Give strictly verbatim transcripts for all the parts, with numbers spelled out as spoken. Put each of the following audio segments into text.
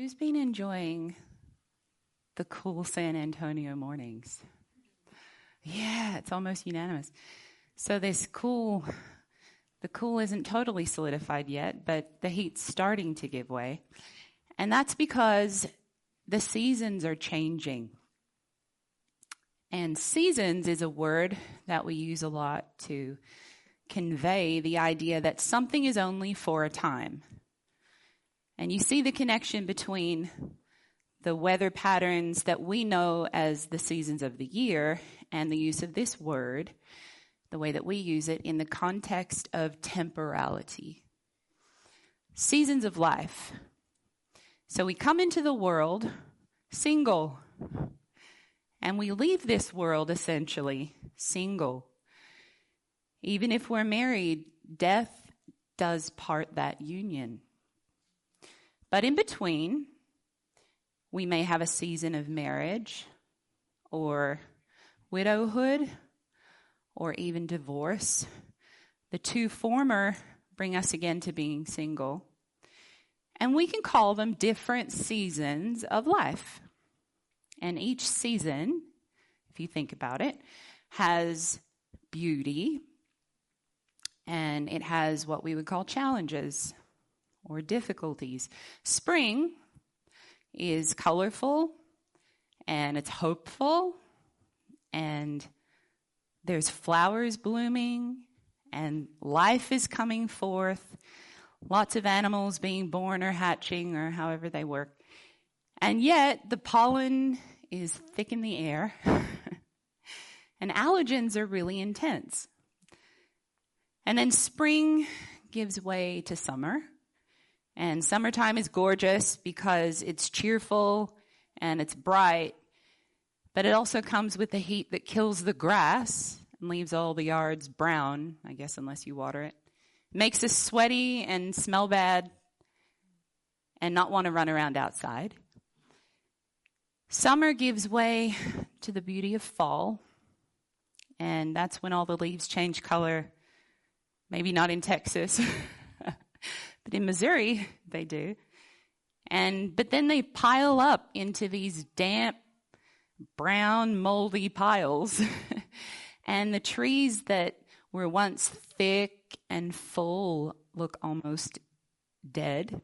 Who's been enjoying the cool San Antonio mornings? Yeah, it's almost unanimous. So this cool, the cool isn't totally solidified yet, but the heat's starting to give way. And that's because the seasons are changing. And seasons is a word that we use a lot to convey the idea that something is only for a time. And you see the connection between the weather patterns that we know as the seasons of the year and the use of this word, the way that we use it in the context of temporality. Seasons of life. So we come into the world single, and we leave this world essentially single. Even if we're married, death does part that union. But in between, we may have a season of marriage or widowhood or even divorce. The two former bring us again to being single. And we can call them different seasons of life. And each season, if you think about it, has beauty and it has what we would call challenges or difficulties. Spring is colorful and it's hopeful and there's flowers blooming and life is coming forth. Lots of animals being born or hatching or however they work. And yet the pollen is thick in the air and allergens are really intense. And then spring gives way to summer. And summertime is gorgeous because it's cheerful and it's bright, but it also comes with the heat that kills the grass and leaves all the yards brown, I guess, unless you water it. It makes us sweaty and smell bad and not want to run around outside. Summer gives way to the beauty of fall, and that's when all the leaves change color. Maybe not in Texas. But in Missouri, they do. And but then they pile up into these damp, brown, moldy piles. And the trees that were once thick and full look almost dead.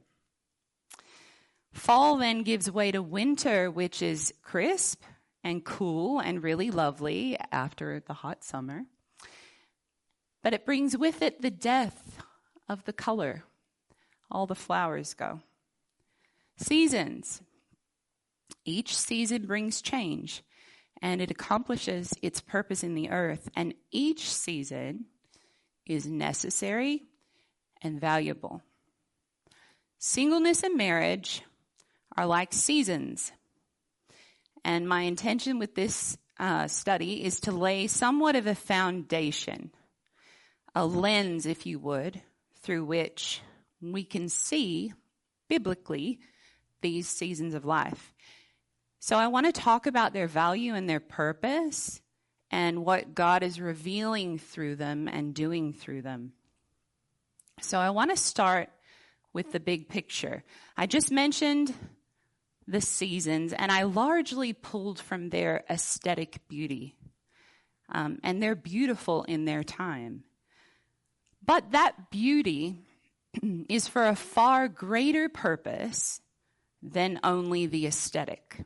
Fall then gives way to winter, which is crisp and cool and really lovely after the hot summer. But it brings with it the death of the color. All the flowers go. Seasons. Each season brings change, and it accomplishes its purpose in the earth. And each season is necessary and valuable. Singleness and marriage are like seasons. And my intention with this uh, study is to lay somewhat of a foundation, a lens, if you would, through which we can see, biblically, these seasons of life. So I want to talk about their value and their purpose and what God is revealing through them and doing through them. So I want to start with the big picture. I just mentioned the seasons, and I largely pulled from their aesthetic beauty. Um, and they're beautiful in their time. But that beauty is for a far greater purpose than only the aesthetic.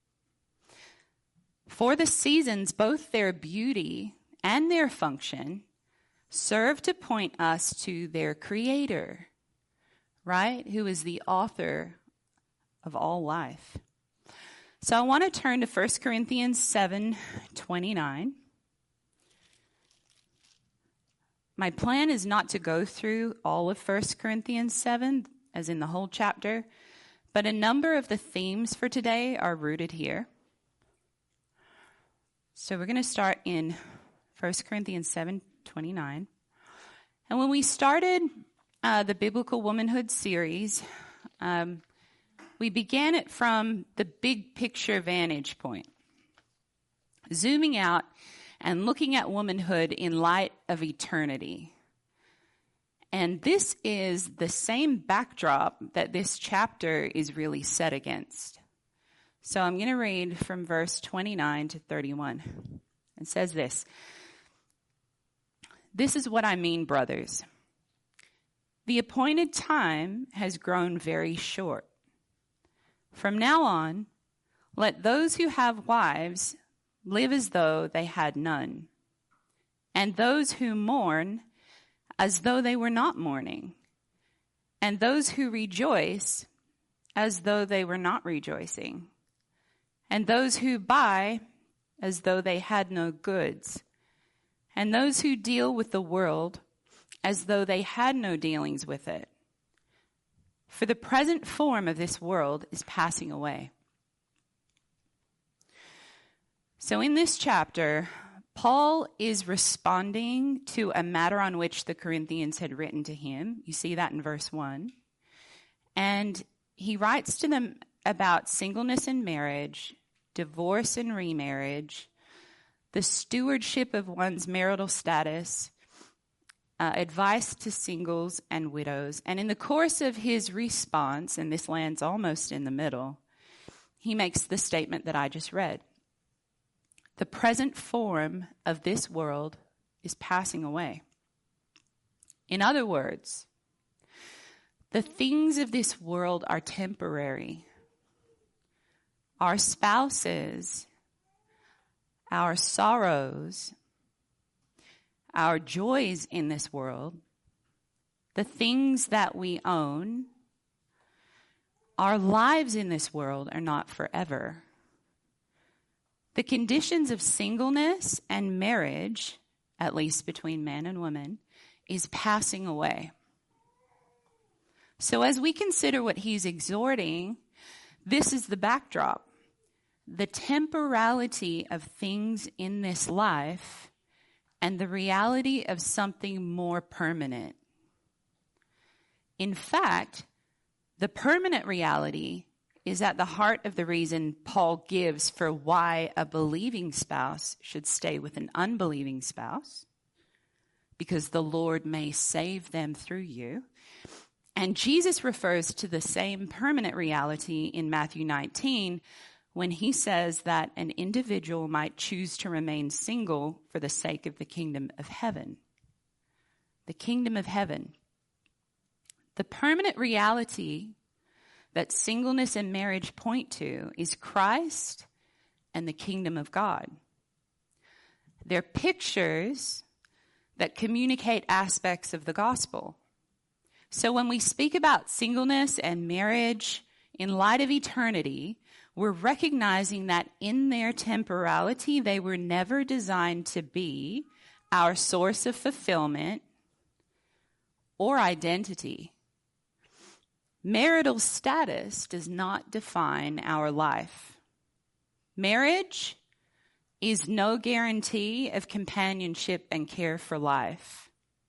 For the seasons, both their beauty and their function serve to point us to their Creator, right? Who is the author of all life. So I want to turn to First Corinthians seven twenty-nine. My plan is not to go through all of First Corinthians seven, as in the whole chapter, but a number of the themes for today are rooted here. So we're going to start in First Corinthians seven twenty-nine. And when we started uh, the Biblical Womanhood series, um, we began it from the big picture vantage point, zooming out and looking at womanhood in light of eternity. And this is the same backdrop that this chapter is really set against. So I'm going to read from verse twenty-nine to thirty-one. It says this. This is what I mean, brothers. The appointed time has grown very short. From now on, let those who have wives live as though they had none, and those who mourn as though they were not mourning, and those who rejoice as though they were not rejoicing, and those who buy as though they had no goods, and those who deal with the world as though they had no dealings with it. For the present form of this world is passing away. So in this chapter, Paul is responding to a matter on which the Corinthians had written to him. You see that in verse one. And he writes to them about singleness and marriage, divorce and remarriage, the stewardship of one's marital status, uh, advice to singles and widows. And in the course of his response, and this lands almost in the middle, he makes the statement that I just read. The present form of this world is passing away. In other words, the things of this world are temporary. Our spouses, our sorrows, our joys in this world, the things that we own, our lives in this world are not forever. The conditions of singleness and marriage, at least between man and woman, is passing away. So as we consider what he's exhorting, this is the backdrop. The temporality of things in this life and the reality of something more permanent. In fact, the permanent reality is at the heart of the reason Paul gives for why a believing spouse should stay with an unbelieving spouse, because the Lord may save them through you. And Jesus refers to the same permanent reality in Matthew nineteen when he says that an individual might choose to remain single for the sake of the kingdom of heaven. The kingdom of heaven. The permanent reality that singleness and marriage point to is Christ and the kingdom of God. They're pictures that communicate aspects of the gospel. So when we speak about singleness and marriage in light of eternity, we're recognizing that in their temporality, they were never designed to be our source of fulfillment or identity. Marital status does not define our life. Marriage is no guarantee of companionship and care for life.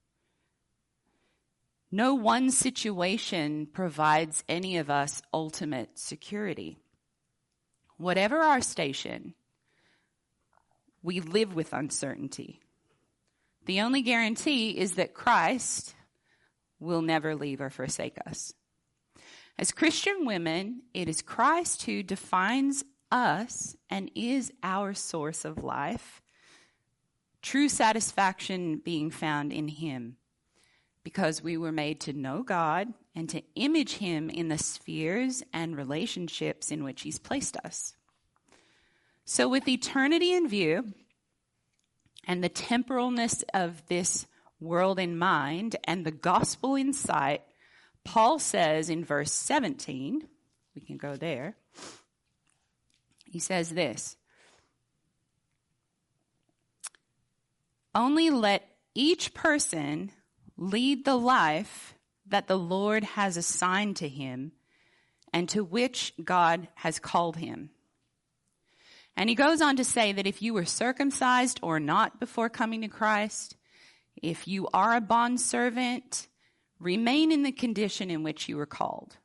No one situation provides any of us ultimate security. Whatever our station, we live with uncertainty. The only guarantee is that Christ will never leave or forsake us. As Christian women, it is Christ who defines us and is our source of life, true satisfaction being found in him, because we were made to know God and to image him in the spheres and relationships in which he's placed us. So with eternity in view and the temporalness of this world in mind and the gospel in sight, Paul says in verse seventeen, we can go there, he says this, only let each person lead the life that the Lord has assigned to him and to which God has called him. And he goes on to say that if you were circumcised or not before coming to Christ, if you are a bondservant, remain in the condition in which you were called.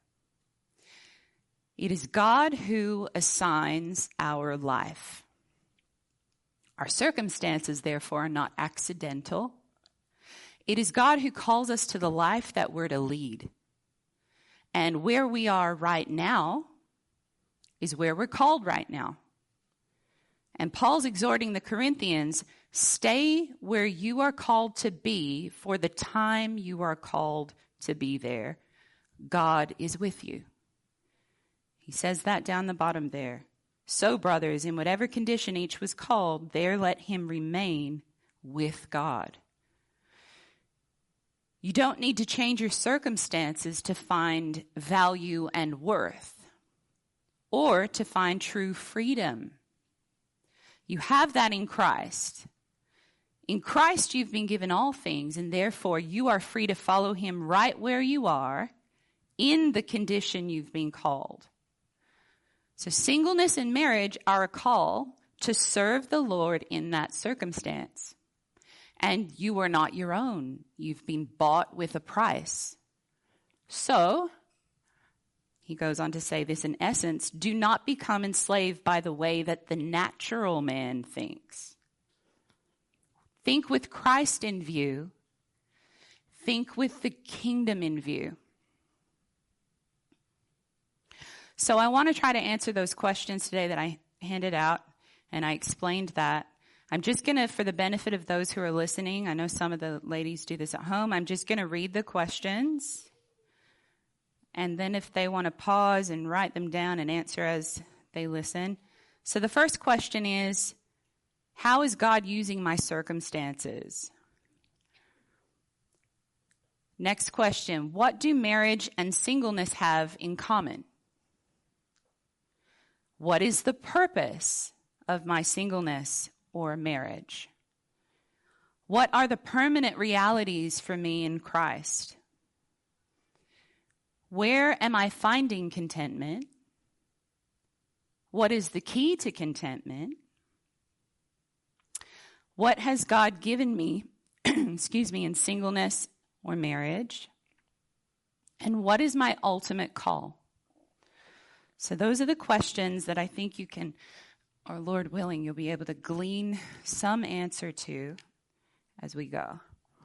It is God who assigns our life. Our circumstances, therefore, are not accidental. It is God who calls us to the life that we're to lead. And where we are right now is where we're called right now. And Paul's exhorting the Corinthians, stay where you are called to be for the time you are called to be there. God is with you. He says that down the bottom there. So, brothers, in whatever condition each was called, there let him remain with God. You don't need to change your circumstances to find value and worth or to find true freedom. You have that in Christ. In Christ, you've been given all things, and therefore you are free to follow him right where you are in the condition you've been called. So singleness and marriage are a call to serve the Lord in that circumstance. And you are not your own. You've been bought with a price. So, he goes on to say this in essence, do not become enslaved by the way that the natural man thinks. Think with Christ in view. Think with the kingdom in view. So I want to try to answer those questions today that I handed out, and I explained that. I'm just going to, for the benefit of those who are listening, I know some of the ladies do this at home, I'm just going to read the questions. And then if they want to pause and write them down and answer as they listen. So the first question is, how is God using my circumstances? Next question, what do marriage and singleness have in common? What is the purpose of my singleness or marriage? What are the permanent realities for me in Christ? Where am I finding contentment? What is the key to contentment? What has God given me, excuse me, in singleness or marriage? And what is my ultimate call? So those are the questions that I think you can, or Lord willing, you'll be able to glean some answer to as we go.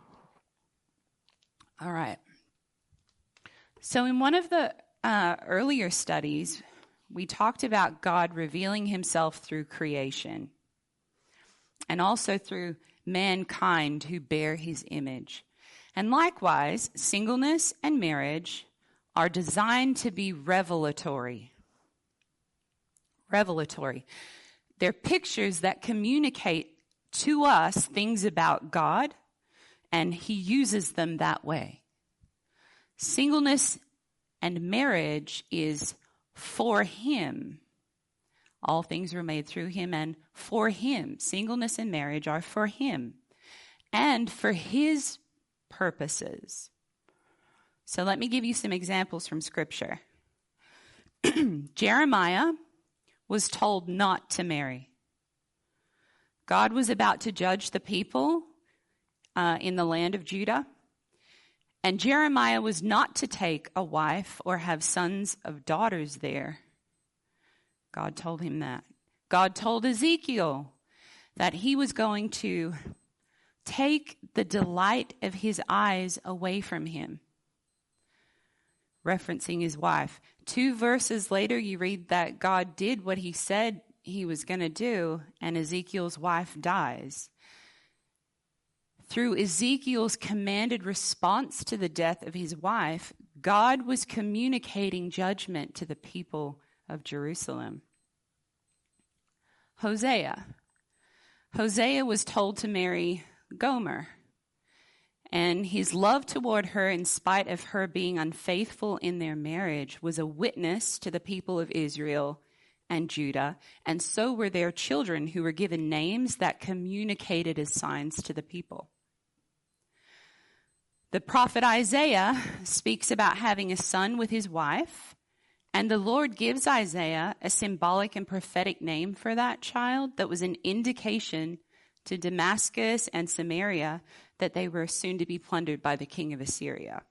All right. So in one of the uh, earlier studies, we talked about God revealing himself through creation and also through mankind who bear his image. And likewise, singleness and marriage are designed to be revelatory. Revelatory. They're pictures that communicate to us things about God, and he uses them that way. Singleness and marriage is for him. All things were made through him and for him. Singleness and marriage are for him and for his purposes. So let me give you some examples from Scripture. Jeremiah was told not to marry. God was about to judge the people uh, in the land of Judah. And Jeremiah was not to take a wife or have sons of daughters there. God told him that. God told Ezekiel that he was going to take the delight of his eyes away from him, referencing his wife. Two verses later, you read that God did what he said he was going to do, and Ezekiel's wife dies. Through Ezekiel's commanded response to the death of his wife, God was communicating judgment to the people of Jerusalem. Hosea. Hosea was told to marry Gomer, and his love toward her, in spite of her being unfaithful in their marriage, was a witness to the people of Israel and Judah, and so were their children, who were given names that communicated as signs to the people. The prophet Isaiah speaks about having a son with his wife, and the Lord gives Isaiah a symbolic and prophetic name for that child that was an indication to Damascus and Samaria that they were soon to be plundered by the king of Assyria.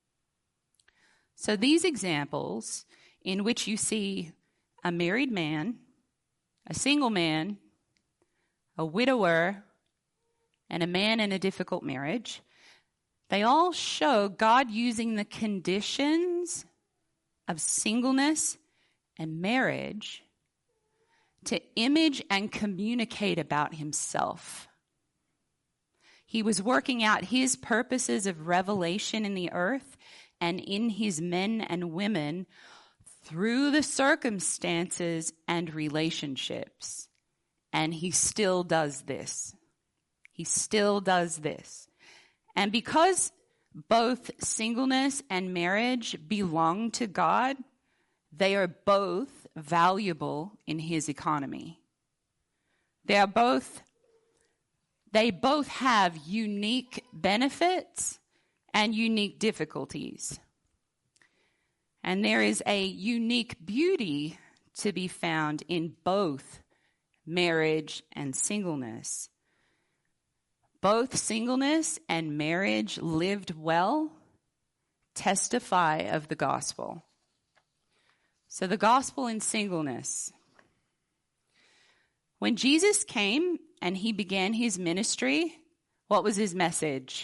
So these examples in which you see a married man, a single man, a widower, and a man in a difficult marriage, They all show God using the conditions of singleness and marriage to image and communicate about himself. He was working out his purposes of revelation in the earth and in his men and women through the circumstances and relationships. And he still does this. He still does this. And because both singleness and marriage belong to God, they are both valuable in his economy. They are both, they both have unique benefits and unique difficulties. And there is a unique beauty to be found in both marriage and singleness. Both singleness and marriage lived well testify of the gospel. So the gospel in singleness. When Jesus came and he began his ministry, what was his message?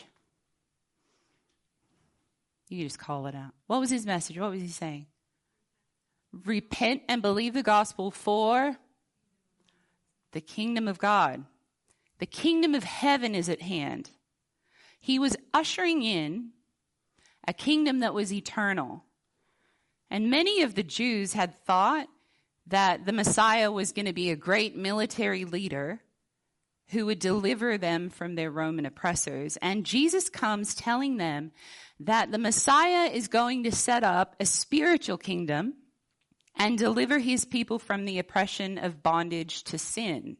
You just call it out. What was his message? What was he saying? Repent and believe the gospel, for the kingdom of God. The kingdom of heaven is at hand. He was ushering in a kingdom that was eternal. And many of the Jews had thought that the Messiah was going to be a great military leader who would deliver them from their Roman oppressors. And Jesus comes telling them that the Messiah is going to set up a spiritual kingdom and deliver his people from the oppression of bondage to sin.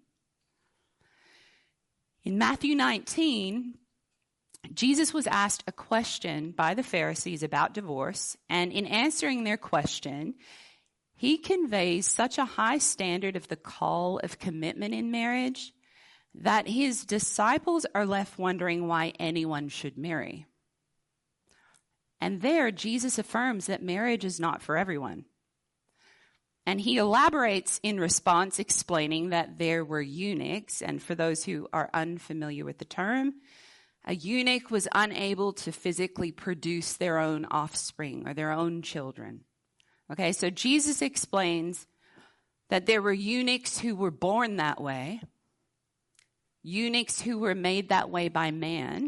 In Matthew nineteen, Jesus was asked a question by the Pharisees about divorce, and in answering their question, he conveys such a high standard of the call of commitment in marriage that his disciples are left wondering why anyone should marry. And there, Jesus affirms that marriage is not for everyone. And he elaborates in response, explaining that there were eunuchs, and for those who are unfamiliar with the term, a eunuch was unable to physically produce their own offspring or their own children. Okay, so Jesus explains that there were eunuchs who were born that way, eunuchs who were made that way by man,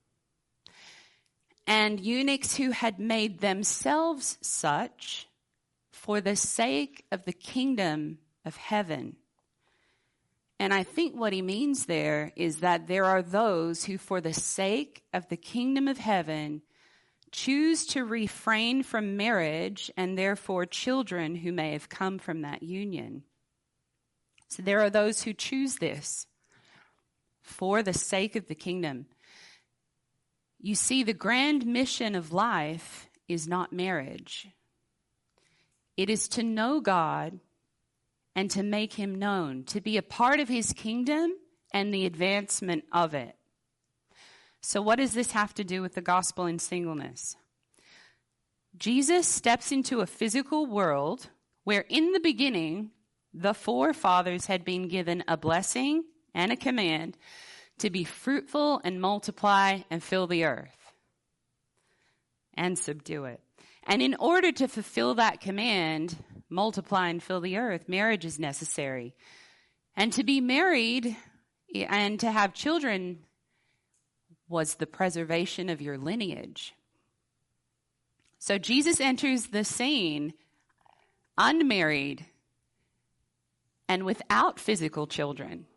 and eunuchs who had made themselves such for the sake of the kingdom of heaven. And I think what he means there is that there are those who, for the sake of the kingdom of heaven, choose to refrain from marriage and therefore children who may have come from that union. So there are those who choose this for the sake of the kingdom. You see, the grand mission of life is not marriage. It is to know God and to make him known, to be a part of his kingdom and the advancement of it. So what does this have to do with the gospel in singleness? Jesus steps into a physical world where in the beginning, the forefathers had been given a blessing and a command to be fruitful and multiply and fill the earth and subdue it. And in order to fulfill that command, multiply and fill the earth, marriage is necessary. And to be married and to have children was the preservation of your lineage. So Jesus enters the scene unmarried and without physical children.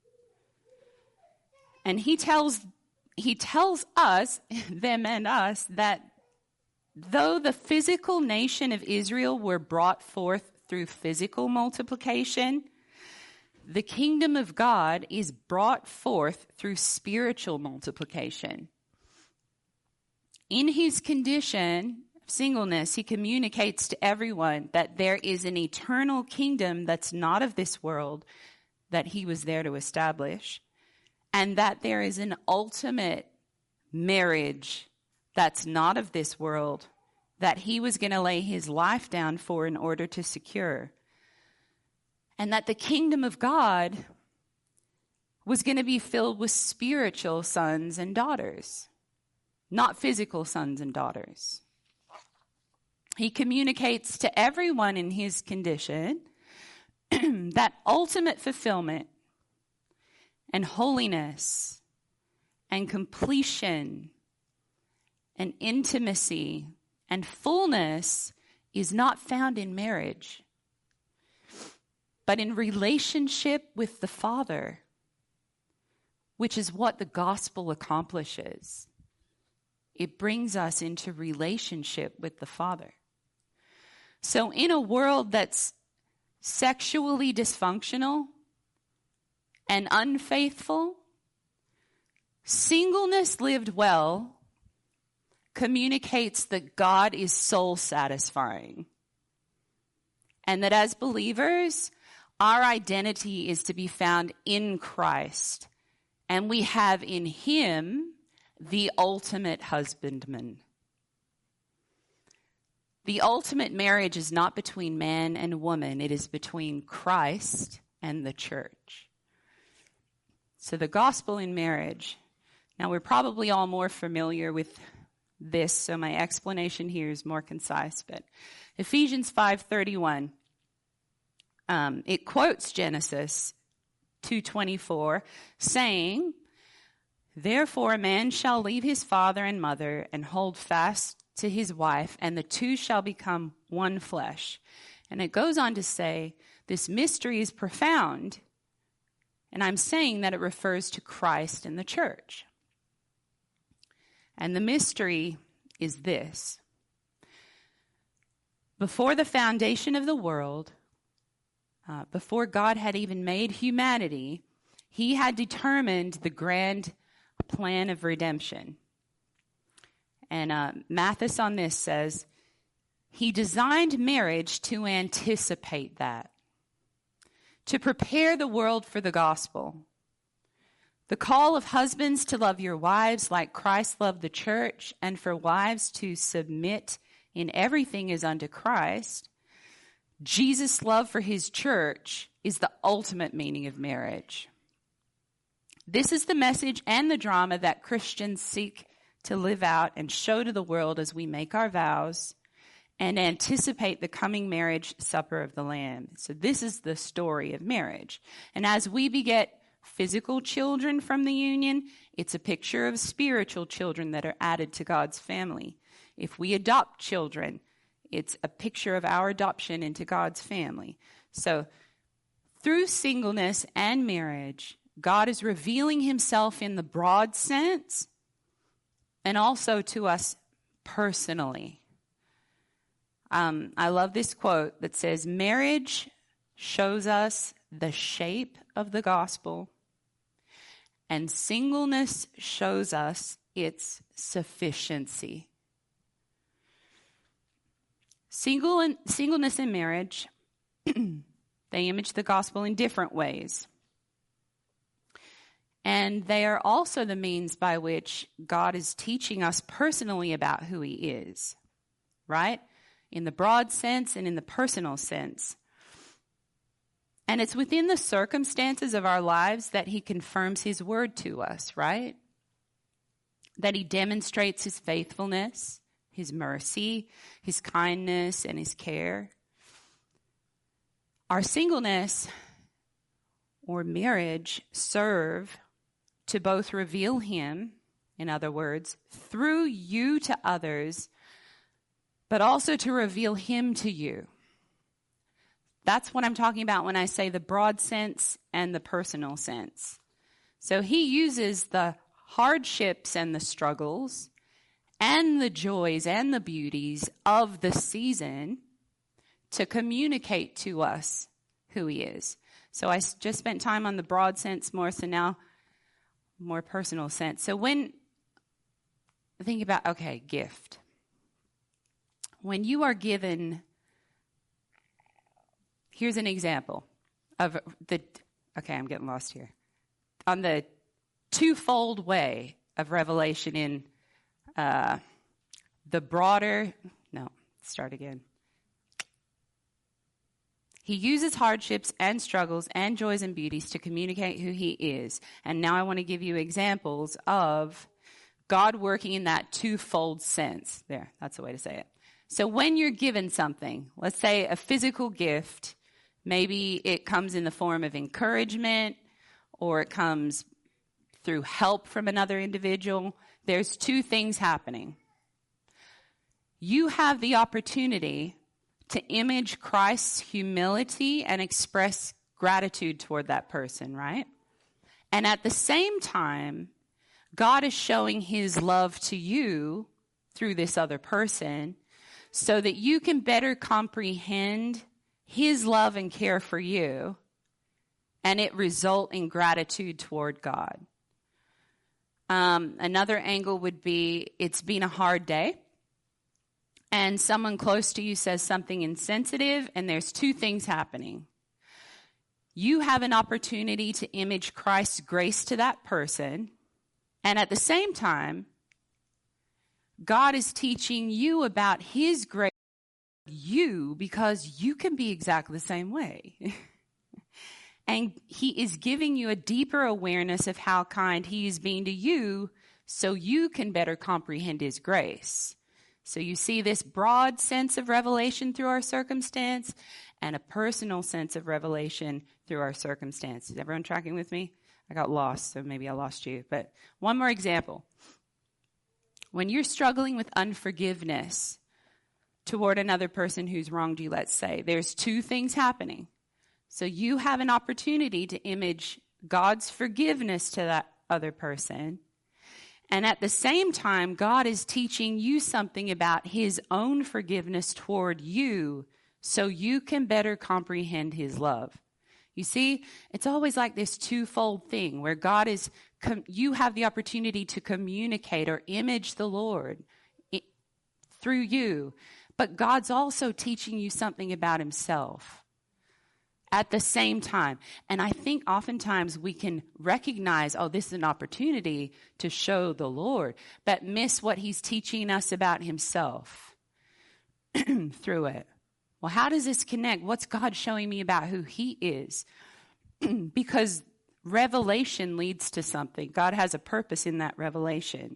And he tells he tells us, them and us, that though the physical nation of Israel were brought forth through physical multiplication, the kingdom of God is brought forth through spiritual multiplication. In his condition of singleness, he communicates to everyone that there is an eternal kingdom that's not of this world that he was there to establish, and that there is an ultimate marriage that's not of this world that he was going to lay his life down for in order to secure. And that the kingdom of God was going to be filled with spiritual sons and daughters. not physical sons and daughters. He communicates to everyone in his condition that ultimate fulfillment and holiness and completion and intimacy and fullness is not found in marriage, but in relationship with the Father, which is what the gospel accomplishes. It brings us into relationship with the Father. So in a world that's sexually dysfunctional and unfaithful, singleness lived well communicates that God is soul satisfying. And that as believers, our identity is to be found in Christ. And we have in him the ultimate husbandman. The ultimate marriage is not between man and woman. It is between Christ and the church. So the gospel in marriage. Now we're probably all more familiar with this, so my explanation here is more concise. But Ephesians five thirty-one, um, it quotes Genesis two twenty-four, saying, "Therefore a man shall leave his father and mother and hold fast to his wife, and the two shall become one flesh." And it goes on to say, this mystery is profound, and I'm saying that it refers to Christ and the church. And the mystery is this. Before the foundation of the world, uh, before God had even made humanity, he had determined the grand plan of redemption. And uh, Mathis on this says, he designed marriage to anticipate that, to prepare the world for the gospel. The call of husbands to love your wives like Christ loved the church, and for wives to submit in everything as unto Christ. Jesus' love for his church is the ultimate meaning of marriage. This is the message and the drama that Christians seek to live out and show to the world as we make our vows and anticipate the coming marriage supper of the Lamb. So this is the story of marriage. And as we beget physical children from the union, it's a picture of spiritual children that are added to God's family. If we adopt children, it's a picture of our adoption into God's family. So through singleness and marriage, God is revealing himself in the broad sense and also to us personally. Um, I love this quote that says, marriage shows us the shape of the gospel, and singleness shows us its sufficiency. Single and, singleness and marriage, they image the gospel in different ways. And they are also the means by which God is teaching us personally about who he is, right? In the broad sense and in the personal sense. And it's within the circumstances of our lives that he confirms his word to us, right? That he demonstrates his faithfulness, his mercy, his kindness, and his care. Our singleness or marriage serve to both reveal him, in other words, through you to others, but also to reveal him to you. That's what I'm talking about when I say the broad sense and the personal sense. So he uses the hardships and the struggles and the joys and the beauties of the season to communicate to us who he is. So I just spent time on the broad sense more, so now more personal sense. So when, think about, okay, gift. When you are given, here's an example of the, okay, I'm getting lost here. On the twofold way of revelation in uh, the broader, no, start again. He uses hardships and struggles and joys and beauties to communicate who he is. And now I want to give you examples of God working in that twofold sense. There, that's the way to say it. So when you're given something, let's say a physical gift, maybe it comes in the form of encouragement or it comes through help from another individual. There's two things happening. You have the opportunity to image Christ's humility and express gratitude toward that person, right? And at the same time, God is showing his love to you through this other person so that you can better comprehend his love and care for you, and it result in gratitude toward God. Um, another angle would be it's been a hard day, and someone close to you says something insensitive, and there's two things happening. You have an opportunity to image Christ's grace to that person, and at the same time, God is teaching you about his grace to you because you can be exactly the same way. And he is giving you a deeper awareness of how kind he is being to you so you can better comprehend his grace. So you see this broad sense of revelation through our circumstance and a personal sense of revelation through our circumstance. Is everyone tracking with me? I got lost, so maybe I lost you. But one more example. When you're struggling with unforgiveness toward another person who's wronged you, let's say, there's two things happening. So you have an opportunity to image God's forgiveness to that other person. And at the same time, God is teaching you something about his own forgiveness toward you so you can better comprehend his love. You see, it's always like this twofold thing where God is, com- you have the opportunity to communicate or image the Lord I- through you, but God's also teaching you something about himself at the same time. And I think oftentimes we can recognize, oh, this is an opportunity to show the Lord, but miss what he's teaching us about himself through it. Well, how does this connect? What's God showing me about who he is? Because revelation leads to something. God has a purpose in that revelation.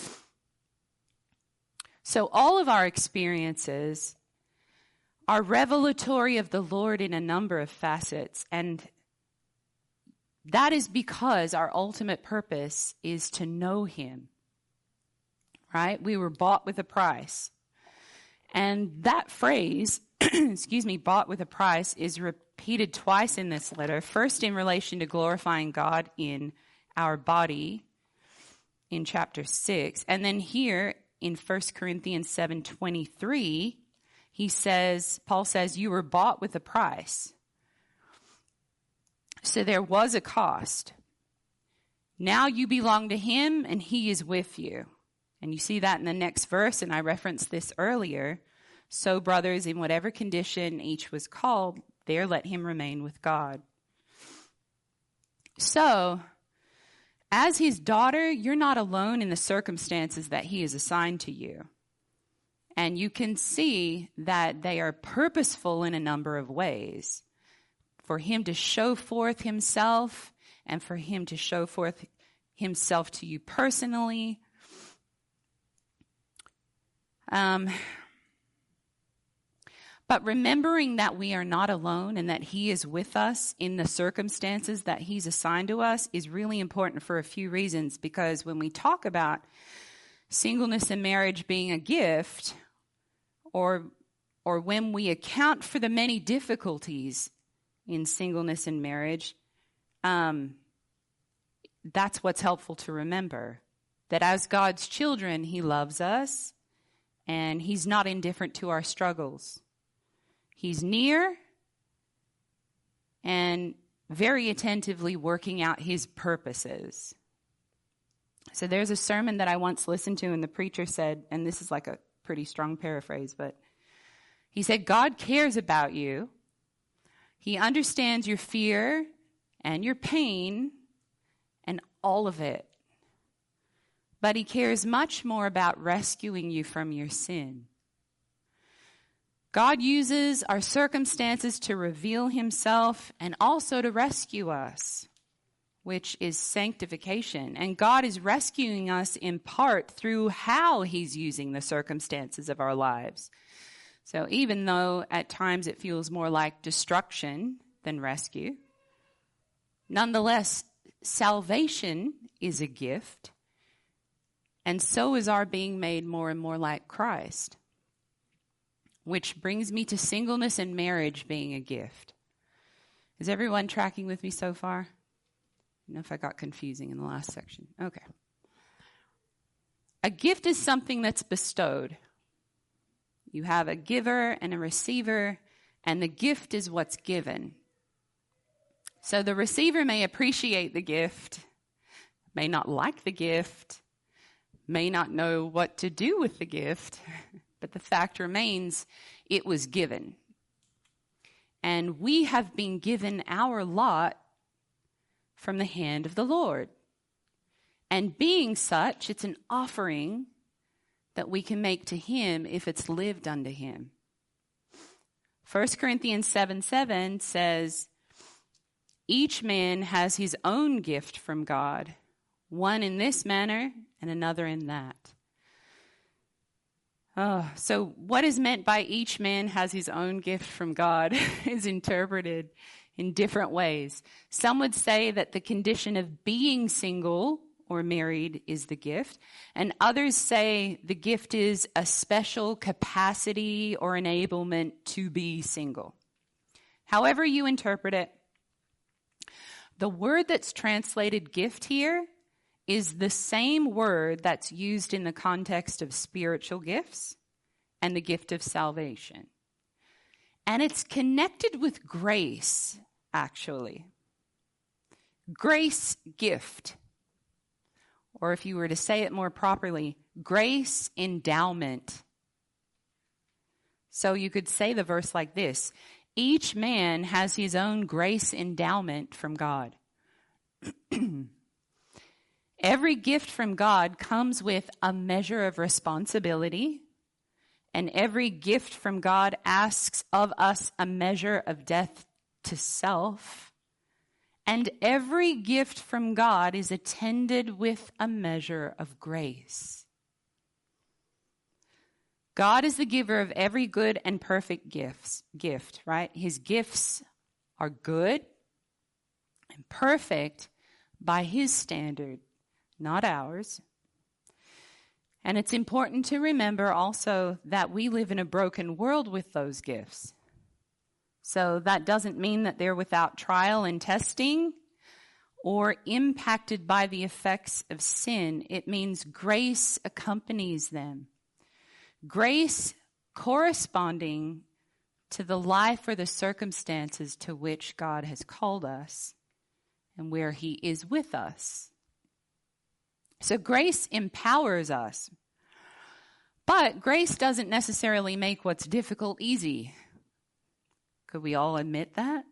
So all of our experiences are revelatory of the Lord in a number of facets. And that is because our ultimate purpose is to know him. Right? We were bought with a price. And that phrase, excuse me, bought with a price, is repeated twice in this letter. First in relation to glorifying God in our body in chapter six. And then here in First Corinthians seven twenty-three, he says, Paul says, you were bought with a price. So there was a cost. Now you belong to him and he is with you. And you see that in the next verse, and I referenced this earlier. So, brothers, in whatever condition each was called, there let him remain with God. So, as his daughter, you're not alone in the circumstances that he has assigned to you. And you can see that they are purposeful in a number of ways. For him to show forth himself and for him to show forth himself to you personally. Um, but remembering that we are not alone and that he is with us in the circumstances that he's assigned to us is really important for a few reasons. Because when we talk about singleness and marriage being a gift, or or when we account for the many difficulties in singleness and marriage, um, that's what's helpful to remember. That as God's children, he loves us, and he's not indifferent to our struggles. He's near and very attentively working out his purposes. So there's a sermon that I once listened to, and the preacher said, and this is like a pretty strong paraphrase, but he said, God cares about you. He understands your fear and your pain and all of it. But he cares much more about rescuing you from your sin. God uses our circumstances to reveal himself and also to rescue us. which is sanctification. And God is rescuing us in part through how he's using the circumstances of our lives. So even though at times it feels more like destruction than rescue, nonetheless, salvation is a gift, and so is our being made more and more like Christ. Which brings me to singleness and marriage being a gift. Is everyone tracking with me so far? I don't know if I got confusing in the last section. Okay. A gift is something that's bestowed. You have a giver and a receiver, and the gift is what's given. So the receiver may appreciate the gift, may not like the gift, may not know what to do with the gift, but the fact remains it was given. And we have been given our lot from the hand of the Lord. And being such, it's an offering that we can make to him if it's lived unto him. First Corinthians seven seven says, each man has his own gift from God, one in this manner and another in that. Oh, so what is meant by each man has his own gift from God is interpreted in different ways. Some would say that the condition of being single or married is the gift, and others say the gift is a special capacity or enablement to be single. However you interpret it, the word that's translated gift here is the same word that's used in the context of spiritual gifts and the gift of salvation. And it's connected with grace, actually. Grace gift. Or if you were to say it more properly, grace endowment. So you could say the verse like this: each man has his own grace endowment from God. Every gift from God comes with a measure of responsibility, and every gift from God asks of us a measure of death to self. And every gift from God is attended with a measure of grace. God is the giver of every good and perfect gifts, gift, right? His gifts are good and perfect by his standard, not ours. And it's important to remember also that we live in a broken world with those gifts. So that doesn't mean that they're without trial and testing or impacted by the effects of sin. It means grace accompanies them. Grace corresponding to the life or the circumstances to which God has called us and where he is with us. So grace empowers us. But grace doesn't necessarily make what's difficult easy. Could we all admit that?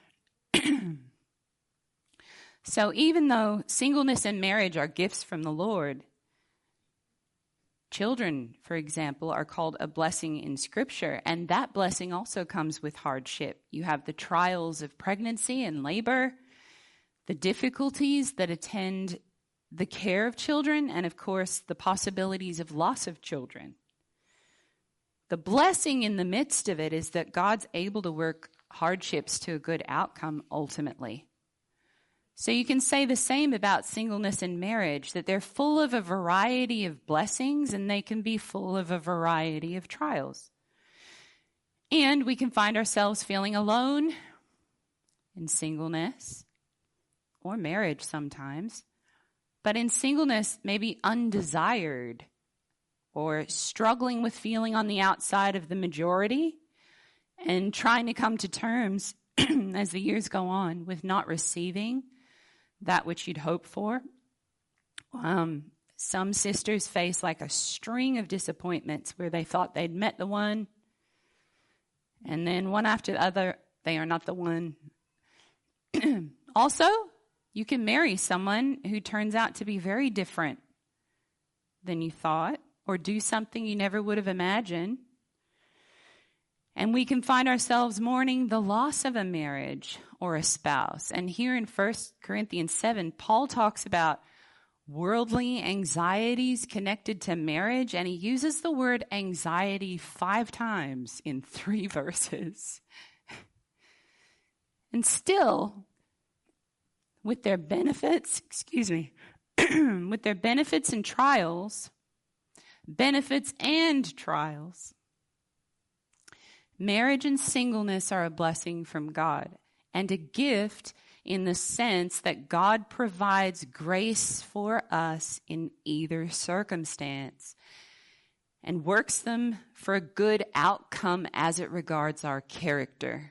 So even though singleness and marriage are gifts from the Lord, children, for example, are called a blessing in Scripture, and that blessing also comes with hardship. You have the trials of pregnancy and labor, the difficulties that attend the care of children, and of course, the possibilities of loss of children. The blessing in the midst of it is that God's able to work hardships to a good outcome ultimately. So you can say the same about singleness and marriage, that they're full of a variety of blessings and they can be full of a variety of trials. And we can find ourselves feeling alone in singleness or marriage sometimes, but in singleness maybe undesired or struggling with feeling on the outside of the majority and trying to come to terms as the years go on with not receiving that which you'd hope for. Um, some sisters face like a string of disappointments where they thought they'd met the one, and then one after the other, they are not the one. Also, you can marry someone who turns out to be very different than you thought, or do something you never would have imagined. And we can find ourselves mourning the loss of a marriage or a spouse. And here in First Corinthians seven, Paul talks about worldly anxieties connected to marriage, and he uses the word anxiety five times in three verses. And still, with their benefits, excuse me, with their benefits and trials, benefits and trials, marriage and singleness are a blessing from God and a gift in the sense that God provides grace for us in either circumstance and works them for a good outcome as it regards our character.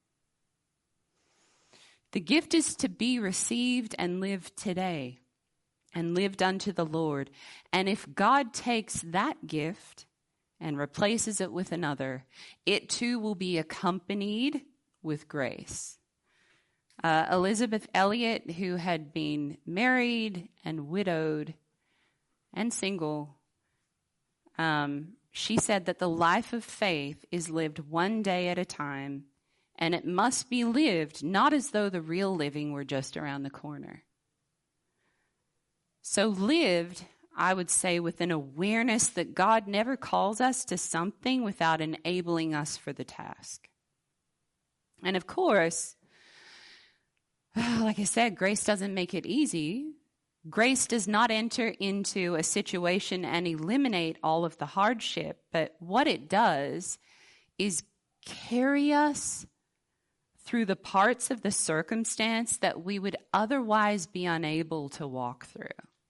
The gift is to be received and lived today and lived unto the Lord. And if God takes that gift and replaces it with another, it too will be accompanied with grace. Uh, Elizabeth Elliot, who had been married and widowed and single, um, she said that the life of faith is lived one day at a time, and it must be lived not as though the real living were just around the corner. So lived, I would say, with an awareness that God never calls us to something without enabling us for the task. And of course, like I said, grace doesn't make it easy. Grace does not enter into a situation and eliminate all of the hardship, but what it does is carry us through the parts of the circumstance that we would otherwise be unable to walk through.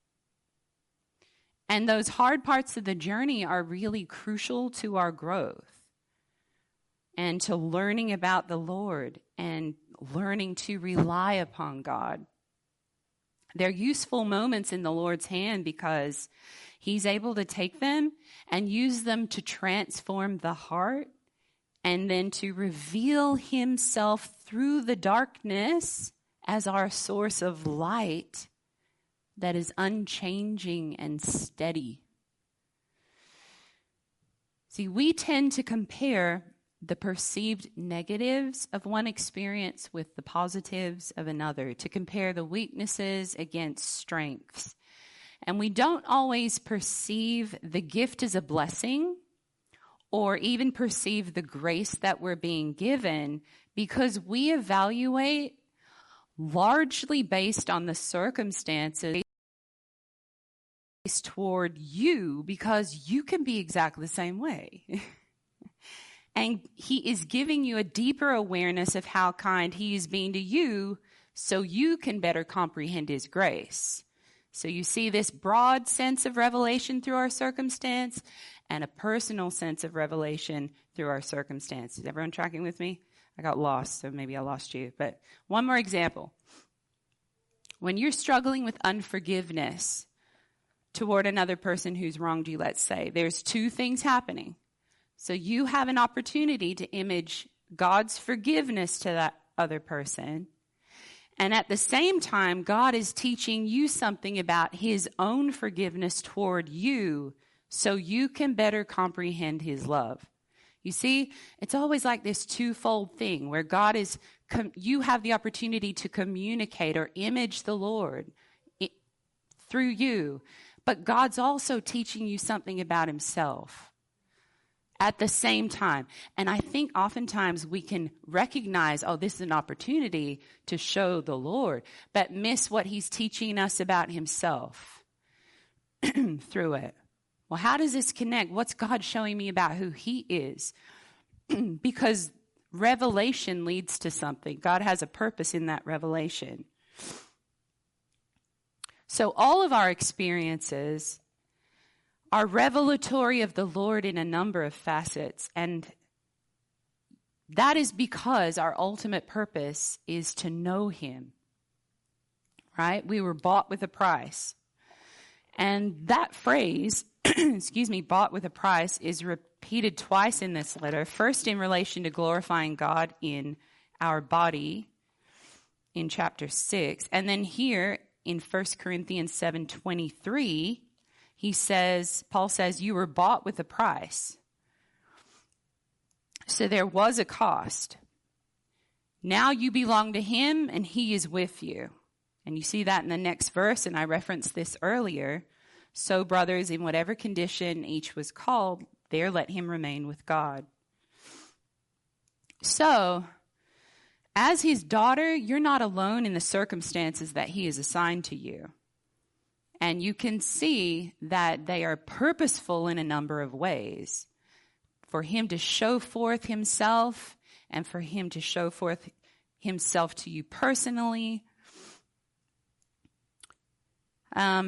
And those hard parts of the journey are really crucial to our growth and to learning about the Lord and learning to rely upon God. They're useful moments in the Lord's hand because He's able to take them and use them to transform the heart and then to reveal Himself through the darkness as our source of light that is unchanging and steady. See, we tend to compare the perceived negatives of one experience with the positives of another, to compare the weaknesses against strengths. And we don't always perceive the gift as a blessing or even perceive the grace that we're being given because we evaluate largely based on the circumstances toward you because you can be exactly the same way. And He is giving you a deeper awareness of how kind He is being to you so you can better comprehend His grace. So you see this broad sense of revelation through our circumstance and a personal sense of revelation through our circumstance. Is everyone tracking with me? I got lost, so maybe I lost you. But one more example. When you're struggling with unforgiveness toward another person who's wronged you, let's say, there's two things happening. So you have an opportunity to image God's forgiveness to that other person. And at the same time, God is teaching you something about His own forgiveness toward you so you can better comprehend His love. You see, it's always like this twofold thing where God is, com- you have the opportunity to communicate or image the Lord it, through you. But God's also teaching you something about Himself at the same time. And I think oftentimes we can recognize, oh, this is an opportunity to show the Lord, but miss what He's teaching us about Himself through it. Well, how does this connect? What's God showing me about who He is? Because revelation leads to something. God has a purpose in that revelation. So all of our experiences are revelatory of the Lord in a number of facets, and that is because our ultimate purpose is to know Him, right? We were bought with a price. And that phrase, excuse me, bought with a price, is repeated twice in this letter. First, in relation to glorifying God in our body in chapter six, and then here in First Corinthians seven twenty-three, he says, Paul says, you were bought with a price. So there was a cost. Now you belong to him and he is with you. And you see that in the next verse, and I referenced this earlier. So, brothers, in whatever condition each was called, there let him remain with God. So, as his daughter, you're not alone in the circumstances that he has assigned to you. And you can see that they are purposeful in a number of ways. For him to show forth himself and for him to show forth himself to you personally. Um,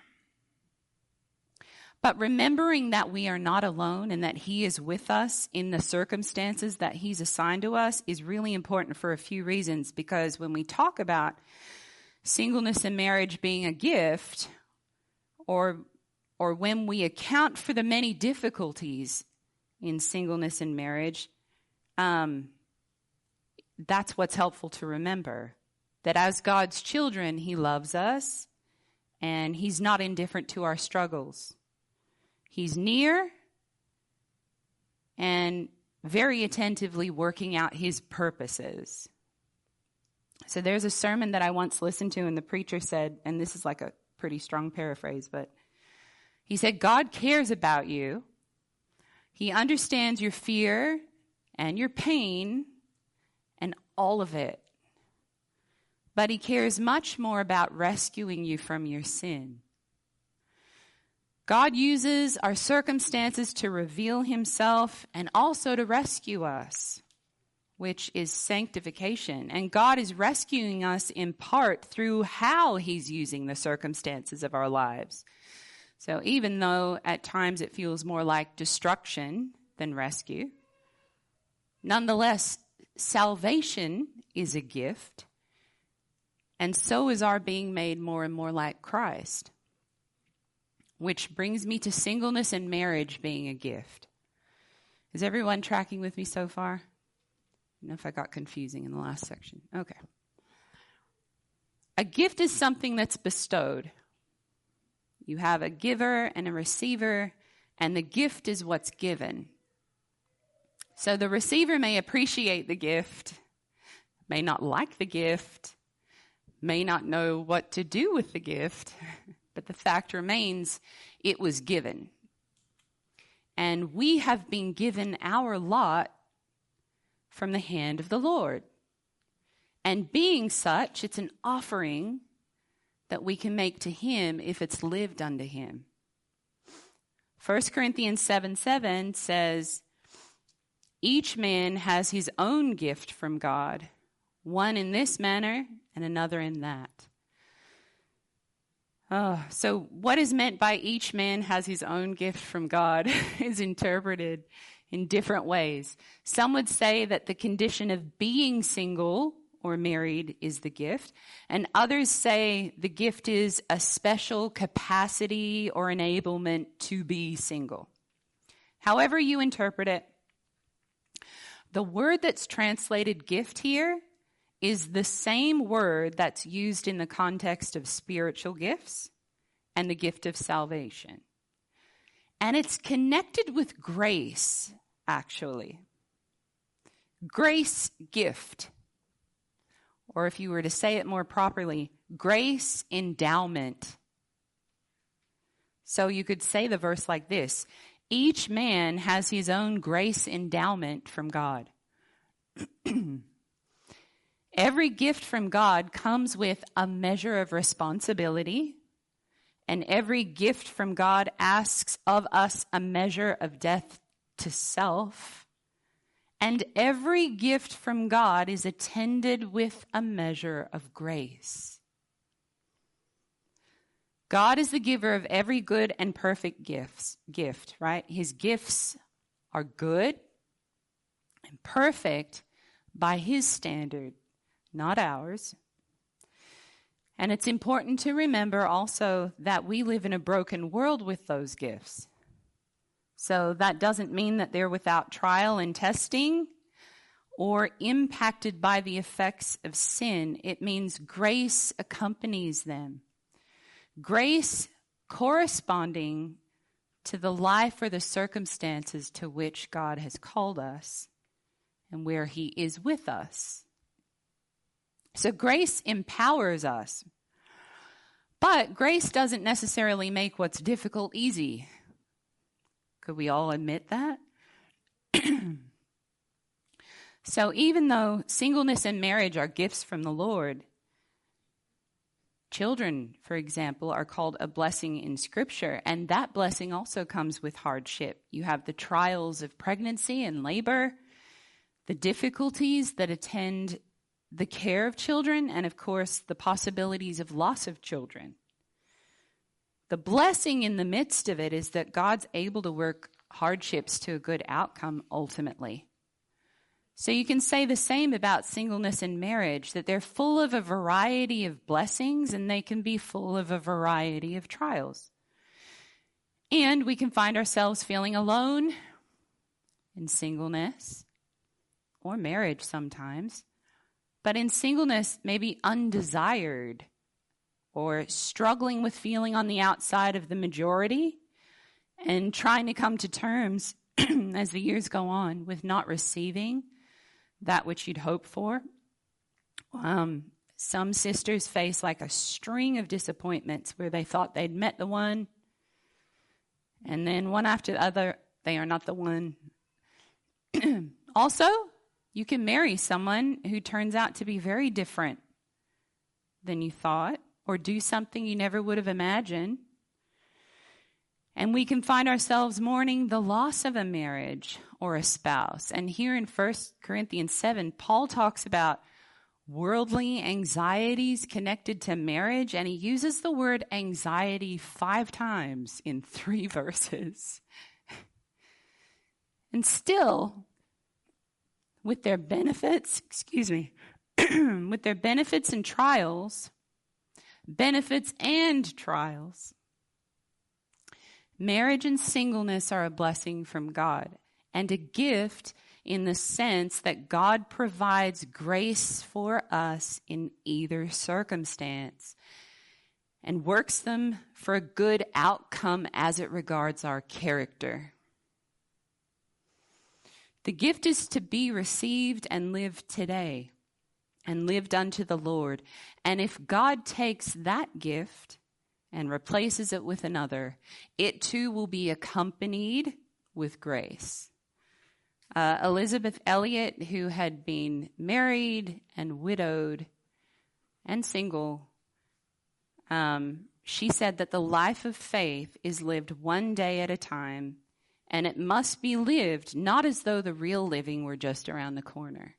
but remembering that we are not alone and that he is with us in the circumstances that he's assigned to us is really important for a few reasons. Because when we talk about singleness and marriage being a gift, or or when we account for the many difficulties in singleness and marriage, um, that's what's helpful to remember. That as God's children, he loves us, and he's not indifferent to our struggles. He's near and very attentively working out his purposes. So there's a sermon that I once listened to, and the preacher said, and this is like a pretty strong paraphrase, but he said, God cares about you. He understands your fear and your pain and all of it. But he cares much more about rescuing you from your sin. God uses our circumstances to reveal himself and also to rescue us, which is sanctification. And God is rescuing us in part through how he's using the circumstances of our lives. So even though at times it feels more like destruction than rescue, nonetheless, salvation is a gift, and so is our being made more and more like Christ. Which brings me to singleness and marriage being a gift. Is everyone tracking with me so far? I don't know if I got confusing in the last section. Okay. A gift is something that's bestowed. You have a giver and a receiver, and the gift is what's given. So the receiver may appreciate the gift, may not like the gift, may not know what to do with the gift, but the fact remains, it was given. And we have been given our lot from the hand of the Lord. And being such, it's an offering that we can make to him if it's lived unto him. First Corinthians seven seven says, each man has his own gift from God, one in this manner and another in that. Oh, so what is meant by each man has his own gift from God is interpreted in different ways. Some would say that the condition of being single or married is the gift, and others say the gift is a special capacity or enablement to be single. However you interpret it, the word that's translated gift here is the same word that's used in the context of spiritual gifts and the gift of salvation. And it's connected with grace, actually. Grace gift. Or if you were to say it more properly, grace endowment. So you could say the verse like this: each man has his own grace endowment from God. Every gift from God comes with a measure of responsibility, and every gift from God asks of us a measure of death to self, and every gift from God is attended with a measure of grace. God is the giver of every good and perfect gifts, gift, right? His gifts are good and perfect by his standard, not ours. And it's important to remember also that we live in a broken world with those gifts. So that doesn't mean that they're without trial and testing or impacted by the effects of sin. It means grace accompanies them. Grace corresponding to the life or the circumstances to which God has called us and where he is with us. So grace empowers us. But grace doesn't necessarily make what's difficult easy. Could we all admit that? So even though singleness and marriage are gifts from the Lord, children, for example, are called a blessing in Scripture, and that blessing also comes with hardship. You have the trials of pregnancy and labor, the difficulties that attend the care of children, and of course, the possibilities of loss of children. The blessing in the midst of it is that God's able to work hardships to a good outcome ultimately. So you can say the same about singleness and marriage, that they're full of a variety of blessings and they can be full of a variety of trials. And we can find ourselves feeling alone in singleness or marriage sometimes, but in singleness maybe undesired or struggling with feeling on the outside of the majority and trying to come to terms as the years go on with not receiving that which you'd hope for. Um, some sisters face like a string of disappointments where they thought they'd met the one, and then one after the other, they are not the one. Also, you can marry someone who turns out to be very different than you thought, or do something you never would have imagined. And we can find ourselves mourning the loss of a marriage or a spouse. And here in First Corinthians seven, Paul talks about worldly anxieties connected to marriage, and he uses the word anxiety five times in three verses. And still, with their benefits, excuse me, with their benefits and trials, benefits and trials, marriage and singleness are a blessing from God and a gift in the sense that God provides grace for us in either circumstance and works them for a good outcome as it regards our character. The gift is to be received and lived today and lived unto the Lord. And if God takes that gift and replaces it with another, it too will be accompanied with grace. Uh, Elizabeth Elliot, who had been married and widowed and single, um, she said that the life of faith is lived one day at a time, and it must be lived not as though the real living were just around the corner.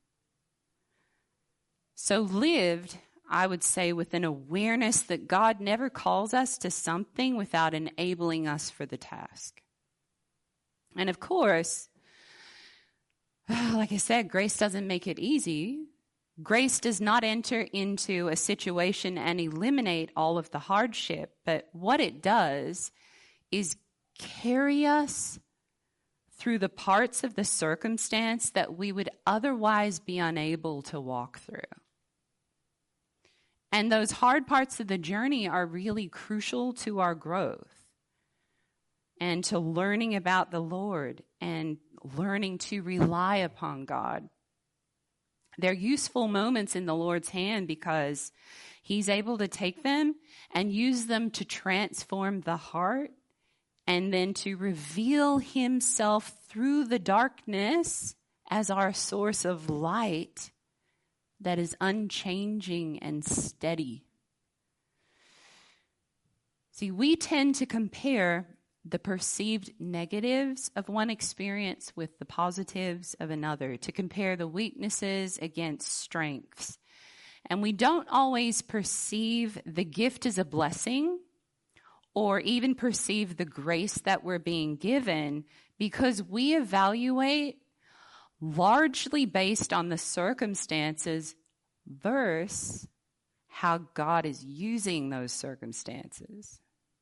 So lived, I would say, with an awareness that God never calls us to something without enabling us for the task. And of course, like I said, grace doesn't make it easy. Grace does not enter into a situation and eliminate all of the hardship, but what it does is carry us through the parts of the circumstance that we would otherwise be unable to walk through. And those hard parts of the journey are really crucial to our growth and to learning about the Lord and learning to rely upon God. They're useful moments in the Lord's hand because He's able to take them and use them to transform the heart and then to reveal Himself through the darkness as our source of light that is unchanging and steady. See, we tend to compare the perceived negatives of one experience with the positives of another, to compare the weaknesses against strengths. And we don't always perceive the gift as a blessing or even perceive the grace that we're being given because we evaluate largely based on the circumstances versus how God is using those circumstances.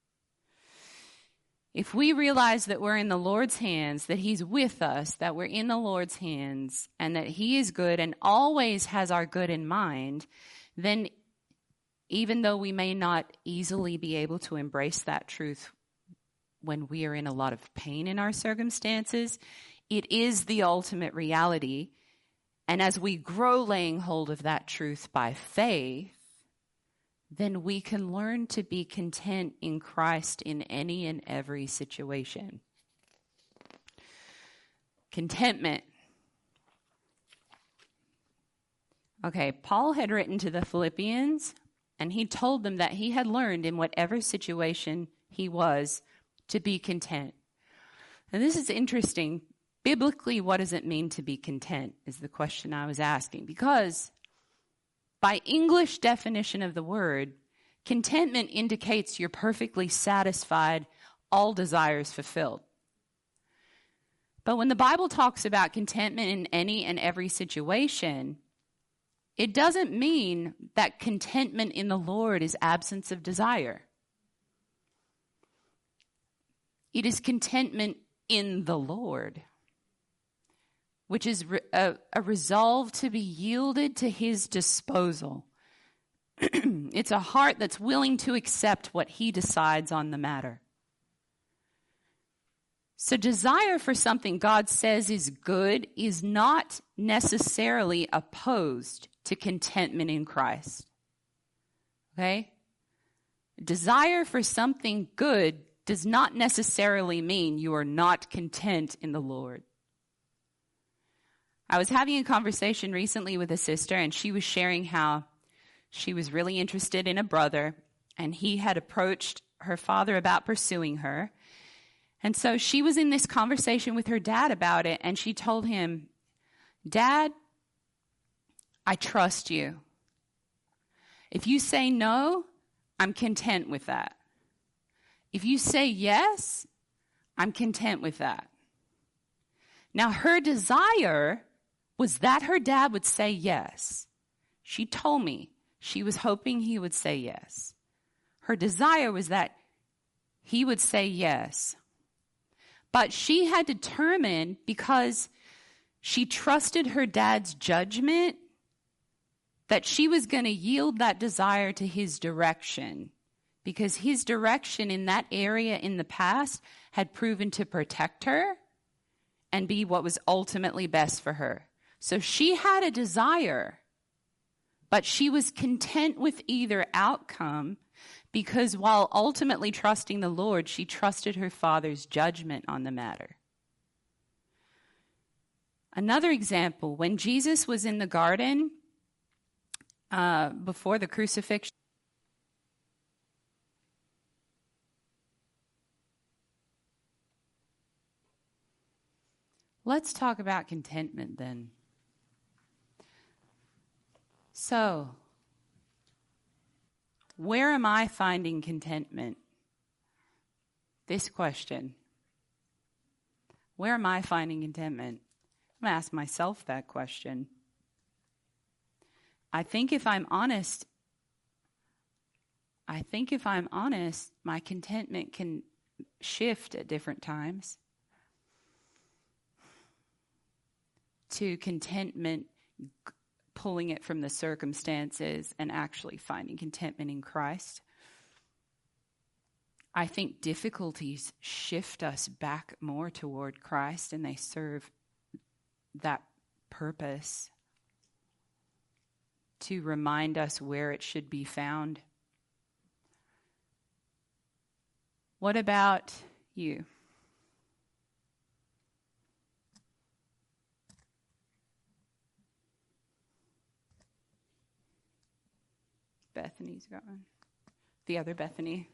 If we realize that we're in the Lord's hands, that He's with us, that we're in the Lord's hands, and that He is good and always has our good in mind, then even though we may not easily be able to embrace that truth when we are in a lot of pain in our circumstances, it is the ultimate reality, And as we grow laying hold of that truth by faith, then we can learn to be content in Christ in any and every situation. Contentment. Okay, Paul had written to the Philippians, and he told them that he had learned in whatever situation he was to be content. And this is interesting. Biblically, what does it mean to be content is the question I was asking. Because by English definition of the word, contentment indicates you're perfectly satisfied, all desires fulfilled. But when the Bible talks about contentment in any and every situation, it doesn't mean that contentment in the Lord is absence of desire. It is contentment in the Lord, which is re- a, a resolve to be yielded to his disposal. It's a heart that's willing to accept what he decides on the matter. So desire for something God says is good is not necessarily opposed to contentment in Christ. Okay? Desire for something good does not necessarily mean you are not content in the Lord. I was having a conversation recently with a sister, and she was sharing how she was really interested in a brother, and he had approached her father about pursuing her. And so she was in this conversation with her dad about it, and she told him, "Dad, I trust you. If you say no, I'm content with that. If you say yes, I'm content with that." Now, her desire was that her dad would say yes. She told me she was hoping he would say yes. Her desire was that he would say yes. But she had determined, because she trusted her dad's judgment, that she was going to yield that desire to his direction, because his direction in that area in the past had proven to protect her and be what was ultimately best for her. So she had a desire, but she was content with either outcome, because while ultimately trusting the Lord, she trusted her father's judgment on the matter. Another example, when Jesus was in the garden uh, before the crucifixion, let's talk about contentment then. So, where am I finding contentment? This question. Where am I finding contentment? I'm going to ask myself that question. I think if I'm honest, I think if I'm honest, my contentment can shift at different times to contentment, pulling it from the circumstances and actually finding contentment in Christ. I think difficulties shift us back more toward Christ, and they serve that purpose to remind us where it should be found. What about you? Bethany's going. The other Bethany.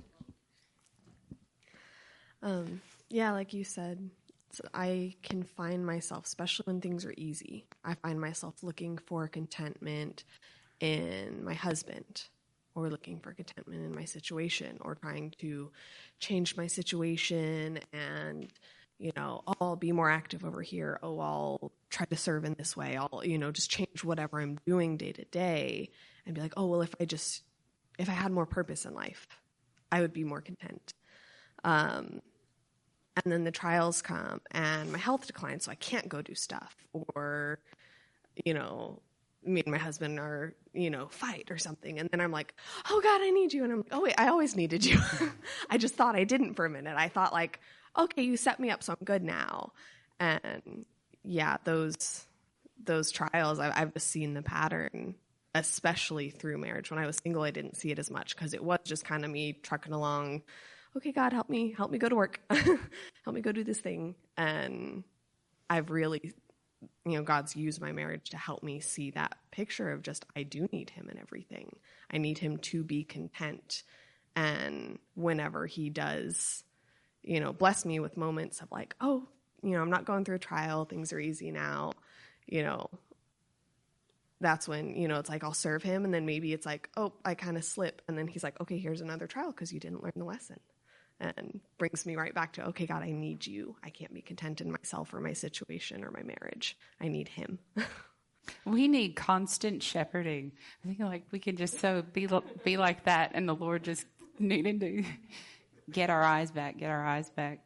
Um, yeah, like you said, I can find myself, especially when things are easy, I find myself looking for contentment in my husband, or looking for contentment in my situation, or trying to change my situation and, you know, oh, I'll be more active over here. Oh, I'll try to serve in this way. I'll, you know, just change whatever I'm doing day to day and be like, oh, well, if I just, if I had more purpose in life, I would be more content. Um, and then the trials come and my health declines, so I can't go do stuff, or, you know, me and my husband are, you know, fight or something. And then I'm like, oh God, I need you. And I'm like, oh wait, I always needed you. I just thought I didn't for a minute. I thought like, okay, you set me up, so I'm good now. And yeah, those, those trials, I, I've just seen the pattern, especially through marriage. When I was single, I didn't see it as much because it was just kind of me trucking along. Okay, God, help me, help me go to work. Help me go do this thing. And I've really, you know, God's used my marriage to help me see that picture of just, I do need him in everything. I need him to be content. And whenever he does, you know, bless me with moments of like, oh, you know, I'm not going through a trial. Things are easy now. You know, that's when, you know, it's like, I'll serve him. And then maybe it's like, oh, I kind of slip. And then he's like, okay, here's another trial because you didn't learn the lesson. And brings me right back to, okay, God, I need you. I can't be content in myself or my situation or my marriage. I need him. We need constant shepherding. I think like we can just so be be like that, and the Lord just needing to get our eyes back, get our eyes back.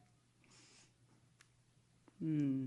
Hmm.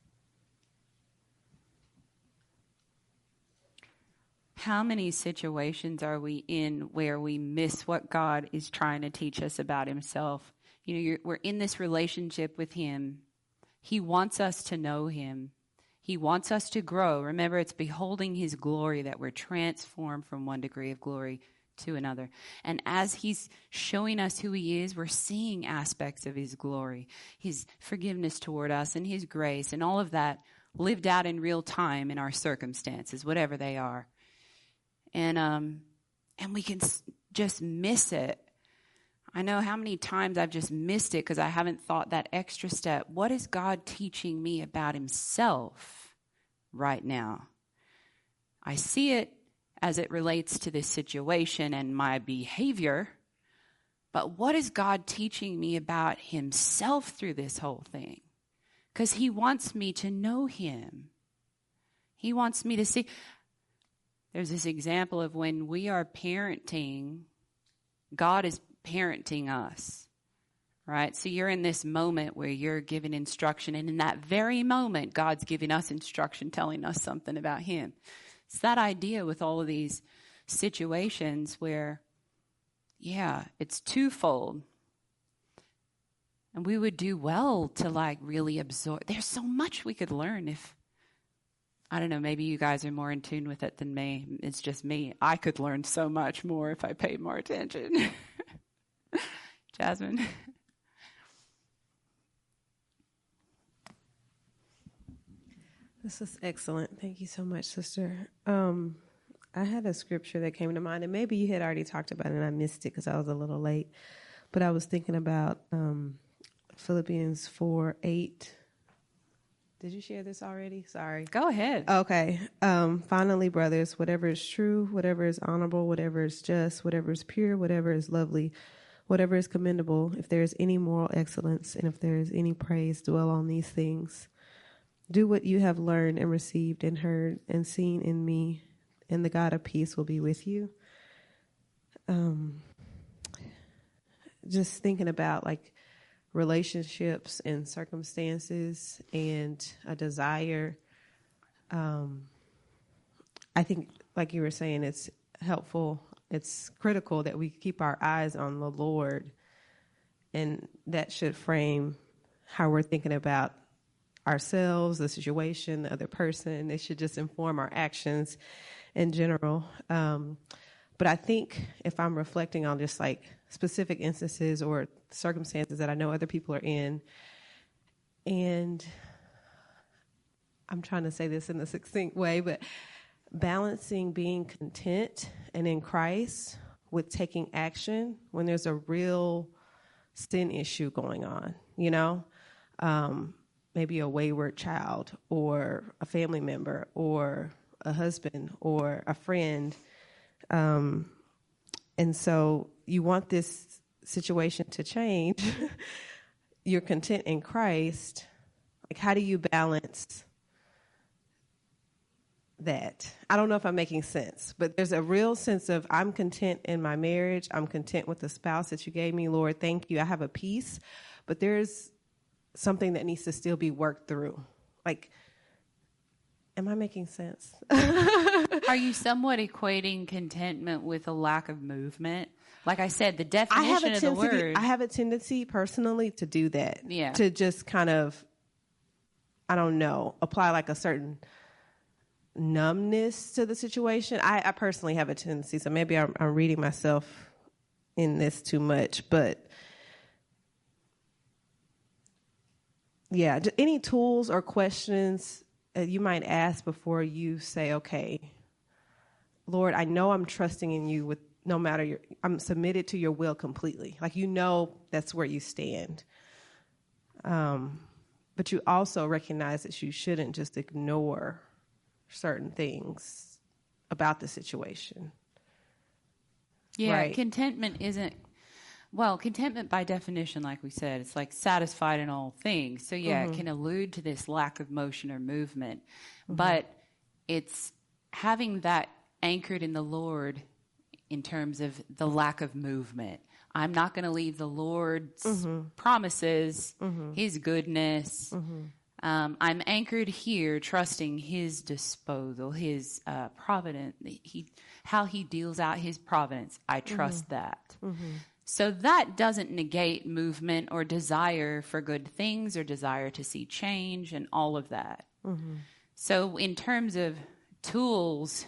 How many situations are we in where we miss what God is trying to teach us about himself? You know, you're, we're in this relationship with him. He wants us to know him. He wants us to grow. Remember, it's beholding his glory that we're transformed from one degree of glory to another. And as he's showing us who he is, we're seeing aspects of his glory, his forgiveness toward us and his grace and all of that lived out in real time in our circumstances, whatever they are. And um, and we can s- just miss it. I know how many times I've just missed it because I haven't thought that extra step. What is God teaching me about himself right now? I see it as it relates to this situation and my behavior, but what is God teaching me about himself through this whole thing? Because he wants me to know him. He wants me to see. There's this example of when we are parenting, God is parenting us, right? So you're in this moment where you're giving instruction, and in that very moment, God's giving us instruction, telling us something about him. It's that idea with all of these situations where, yeah, it's twofold. And we would do well to like really absorb. There's so much we could learn if, I don't know, maybe you guys are more in tune with it than me. It's just me. I could learn so much more if I paid more attention. Jasmine? This is excellent. Thank you so much, sister. Um, I had a scripture that came to mind, and maybe you had already talked about it, and I missed it because I was a little late. But I was thinking about um, Philippians four eight. Did you share this already? Sorry. Go ahead. Okay. Um, finally, brothers, whatever is true, whatever is honorable, whatever is just, whatever is pure, whatever is lovely, whatever is commendable, if there is any moral excellence, and if there is any praise, dwell on these things. Do what you have learned and received and heard and seen in me, and the God of peace will be with you. Um, just thinking about like relationships and circumstances and a desire. Um, I think, like you were saying, it's helpful. It's critical that we keep our eyes on the Lord, and that should frame how we're thinking about ourselves, the situation, the other person. It should just inform our actions in general. Um, but I think if I'm reflecting on just like specific instances or circumstances that I know other people are in, and I'm trying to say this in a succinct way, but balancing being content and in Christ with taking action when there's a real sin issue going on, you know, um, maybe a wayward child or a family member or a husband or a friend. Um, and so you want this situation to change. You're content in Christ. Like, how do you balance that? I don't know if I'm making sense, but there's a real sense of I'm content in my marriage. I'm content with the spouse that you gave me, Lord. Thank you. I have a peace, but there's something that needs to still be worked through. Like, am I making sense? Are you somewhat equating contentment with a lack of movement? Like I said, the definition I have a of the word. I have a tendency personally to do that. Yeah. To just kind of, I don't know, apply like a certain numbness to the situation. I, I personally have a tendency, so maybe I'm, I'm reading myself in this too much, but yeah, j- any tools or questions uh, you might ask before you say, okay, Lord, I know I'm trusting in you with no matter your, I'm submitted to your will completely. Like, you know, that's where you stand. Um, but you also recognize that you shouldn't just ignore certain things about the situation. Yeah, Right. contentment isn't, well, contentment by definition, like we said, it's like satisfied in all things. So, yeah, Mm-hmm. it can allude to this lack of motion or movement. Mm-hmm. But it's having that anchored in the Lord in terms of the lack of movement. I'm not going to leave the Lord's Mm-hmm. promises, Mm-hmm. his goodness. Mm-hmm. Um, I'm anchored here, trusting his disposal, his uh, providence, he, how he deals out his providence. I trust Mm-hmm. that. Mm-hmm. So that doesn't negate movement or desire for good things or desire to see change and all of that. Mm-hmm. So in terms of tools,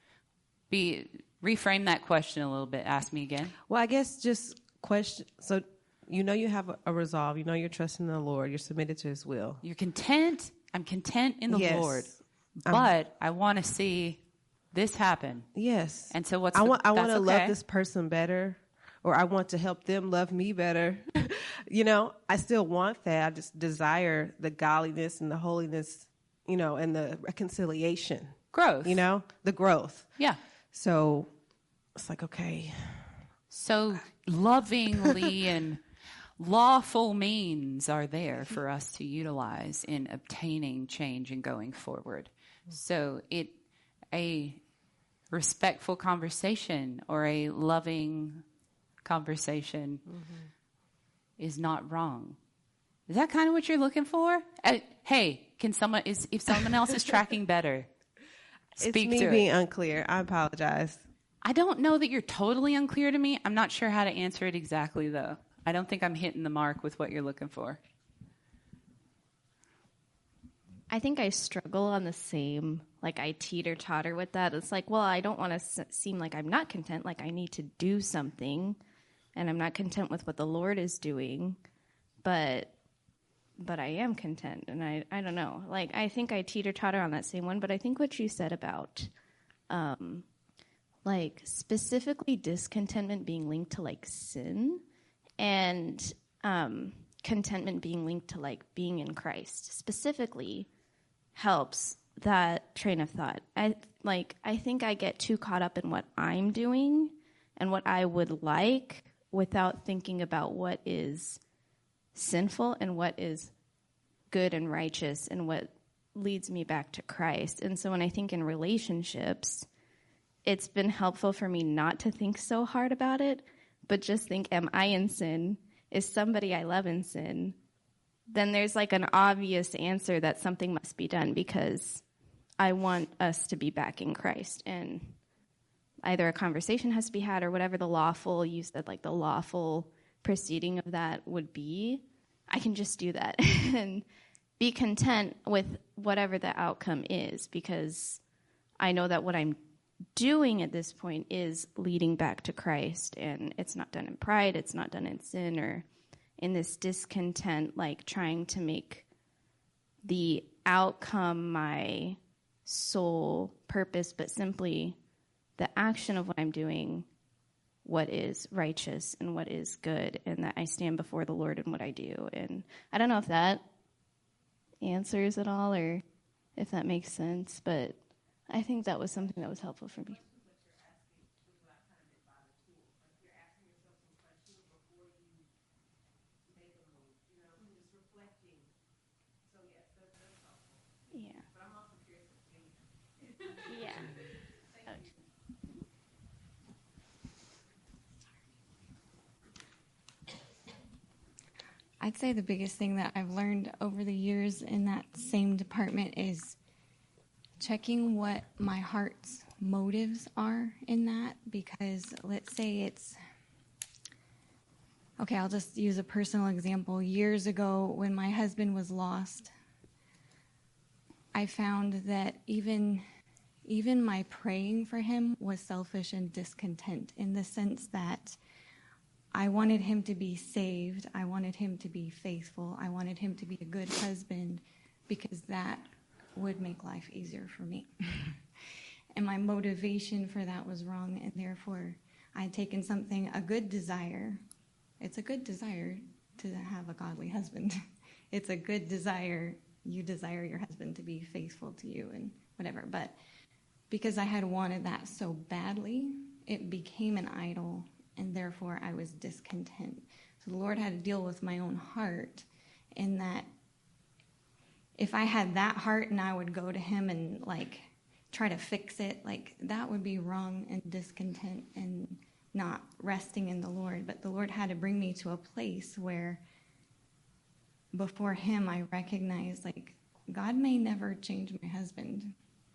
be reframe that question a little bit. Ask me again. Well, I guess just question. So you know you have a, a resolve. You know you're trusting the Lord. You're submitted to his will. You're content. I'm content in the Yes. Lord. I'm- But I want to see this happen. Yes. And so what's I the, want I want that's to okay. love this person better, or I want to help them love me better. You know, I still want that. I just desire the godliness and the holiness, you know, and the reconciliation. Growth. You know, the growth. Yeah. So it's like, okay. So lovingly and lawful means are there for us to utilize in obtaining change and going forward. So it a respectful conversation or a loving conversation mm-hmm. is not wrong. Is that kind of what you're looking for? Uh, hey, can someone is if someone else is tracking better? Speak it's me to being it. unclear. I apologize. I don't know that you're totally unclear to me. I'm not sure how to answer it exactly, though. I don't think I'm hitting the mark with what you're looking for. I think I struggle on the same, like I teeter-totter with that. It's like, well, I don't want to s- seem like I'm not content, like I need to do something, and I'm not content with what the Lord is doing, but but I am content, and I, I don't know. Like, I think I teeter-totter on that same one, but I think what you said about, um, like, specifically discontentment being linked to, like, sin, and um, contentment being linked to, like, being in Christ, specifically helps that train of thought. I like I think I get too caught up in what I'm doing and what I would like without thinking about what is sinful and what is good and righteous and what leads me back to Christ. And so when I think in relationships, it's been helpful for me not to think so hard about it, but just think, am I in sin? Is somebody I love in sin? Then there's like an obvious answer that something must be done because I want us to be back in Christ. And either a conversation has to be had or whatever the lawful, you said like the lawful proceeding of that would be, I can just do that and be content with whatever the outcome is because I know that what I'm doing at this point is leading back to Christ, and it's not done in pride, it's not done in sin or in this discontent, like trying to make the outcome my sole purpose, but simply the action of what I'm doing, what is righteous and what is good, and that I stand before the Lord in what I do. And I don't know if that answers it all or if that makes sense, but I think that was something that was helpful for me. Yeah. Yeah. I'd say the biggest thing that I've learned over the years in that same department is checking what my heart's motives are in that, because let's say it's, okay, I'll just use a personal example. Years ago, when my husband was lost, I found that even even my praying for him was selfish and discontent, in the sense that I wanted him to be saved. I wanted him to be faithful. I wanted him to be a good husband, because that would make life easier for me. And my motivation for that was wrong, and therefore I had taken something, a good desire. It's a good desire to have a godly husband. It's a good desire. You desire your husband to be faithful to you and whatever. But because I had wanted that so badly, it became an idol, and therefore I was discontent. So the Lord had to deal with my own heart, in that if I had that heart and I would go to him and like try to fix it, like that would be wrong and discontent and not resting in the Lord. But the Lord had to bring me to a place where before him I recognized, like, God may never change my husband.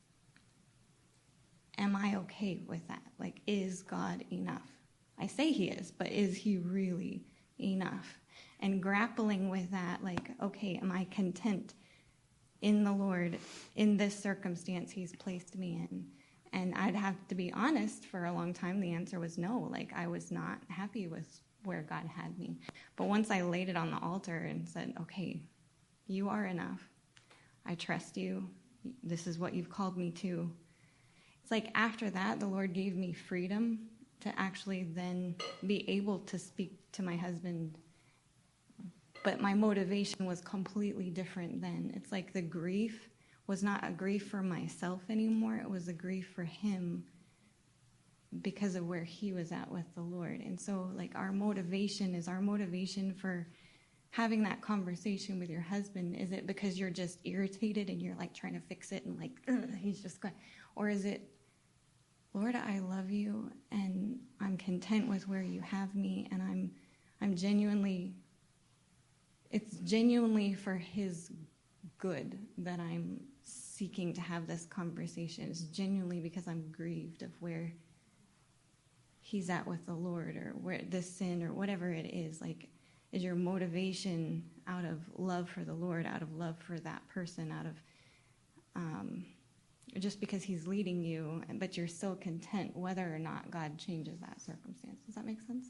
Am I okay with that? Like, is God enough? I say he is, but is he really enough? And grappling with that, like, okay, am I content in the Lord in this circumstance he's placed me in? And I'd have to be honest, for a long time the answer was no. Like, I was not happy with where God had me. But once I laid it on the altar and said, okay, you are enough. I trust you. This is what you've called me to. It's like after that, the Lord gave me freedom to actually then be able to speak to my husband. But my motivation was completely different then. It's like the grief was not a grief for myself anymore. It was a grief for him because of where he was at with the Lord. And so, like, our motivation is our motivation for having that conversation with your husband. Is it because you're just irritated and you're, like, trying to fix it and, like, he's just going? Or is it, Lord, I love you and I'm content with where you have me, and I'm I'm genuinely, it's genuinely for his good that I'm seeking to have this conversation. It's genuinely because I'm grieved of where he's at with the Lord, or where this sin or whatever it is. Like, is your motivation out of love for the Lord, out of love for that person, out of um, just because he's leading you, but you're still content whether or not God changes that circumstance? Does that make sense?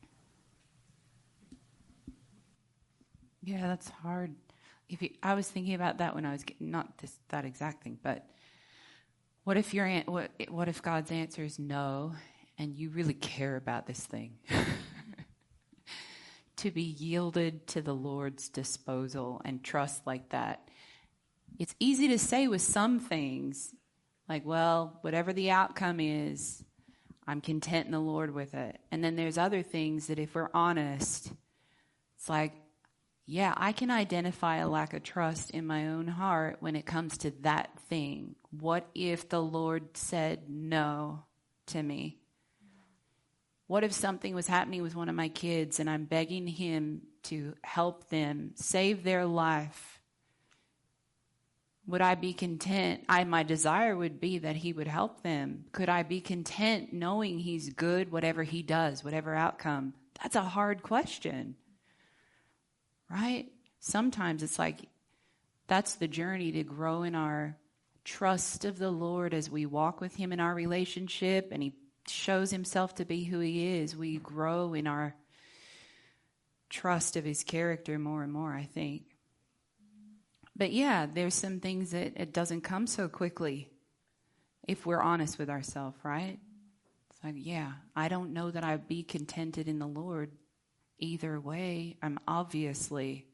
Yeah, that's hard. If you, I was thinking about that when I was getting, not this that exact thing, but what if your an- what what if God's answer is no, and you really care about this thing? To be yielded to the Lord's disposal and trust like that. It's easy to say with some things, like, well, whatever the outcome is, I'm content in the Lord with it. And then there's other things that if we're honest, it's like, yeah, I can identify a lack of trust in my own heart when it comes to that thing. What if the Lord said no to me? What if something was happening with one of my kids and I'm begging him to help them, save their life? Would I be content? I, my desire would be that he would help them. Could I be content knowing he's good, whatever he does, whatever outcome? That's a hard question. Right? Sometimes it's like that's the journey to grow in our trust of the Lord as we walk with him in our relationship and he shows himself to be who he is. We grow in our trust of his character more and more, I think. But yeah, there's some things that it doesn't come so quickly if we're honest with ourselves, right? It's like, yeah, I don't know that I'd be contented in the Lord either way. I'm obviously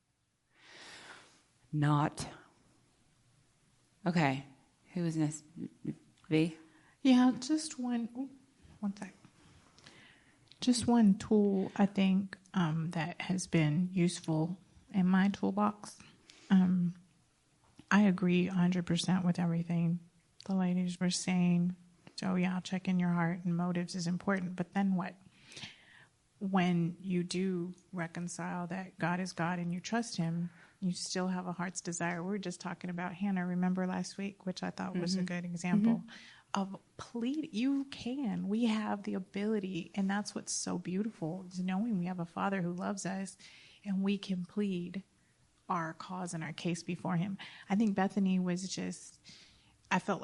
not. Okay, who is next? V? Yeah, just one, ooh, one sec. Just one tool I think um, that has been useful in my toolbox. Um, I agree one hundred percent with everything the ladies were saying. So yeah, checking your heart and motives is important. But then what? When you do reconcile that God is God and you trust him, you still have a heart's desire. We were just talking about Hannah, remember last week, which I thought mm-hmm. was a good example mm-hmm. of plead. You can. We have the ability, and that's what's so beautiful, is knowing we have a Father who loves us, and we can plead our cause and our case before him. I think Bethany was just, I felt like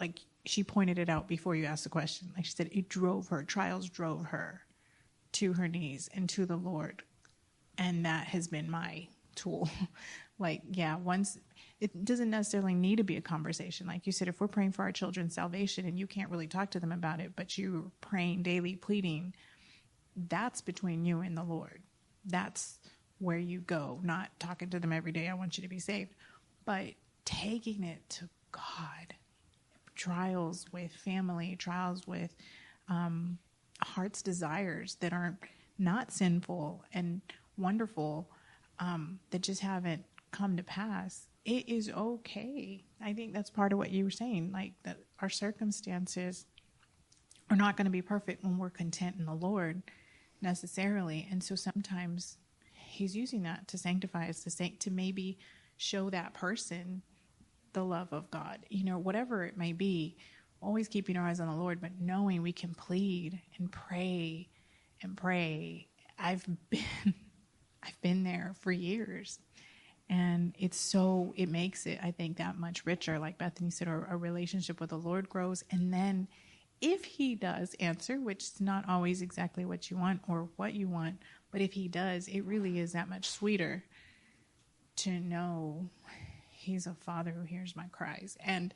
she pointed it out before you asked the question. Like she said, it drove her, trials drove her to her knees and to the Lord. And that has been my tool. Like, yeah, once it doesn't necessarily need to be a conversation. Like you said, if we're praying for our children's salvation and you can't really talk to them about it, but you're praying daily, pleading, that's between you and the Lord. That's where you go, not talking to them every day. I want you to be saved, but taking it to God. Trials with family, trials with um, heart's desires that aren't not sinful and wonderful, um, that just haven't come to pass. It is okay. I think that's part of what you were saying, like that our circumstances are not going to be perfect when we're content in the Lord necessarily. And so sometimes he's using that to sanctify us, to, san- to maybe show that person the love of God, you know, whatever it may be, always keeping our eyes on the Lord, but knowing we can plead and pray and pray. I've been, I've been there for years, and it's so, it makes it, I think, that much richer. Like Bethany said, our, our relationship with the Lord grows. And then if he does answer, which is not always exactly what you want or what you want, but if he does, it really is that much sweeter to know he's a father who hears my cries and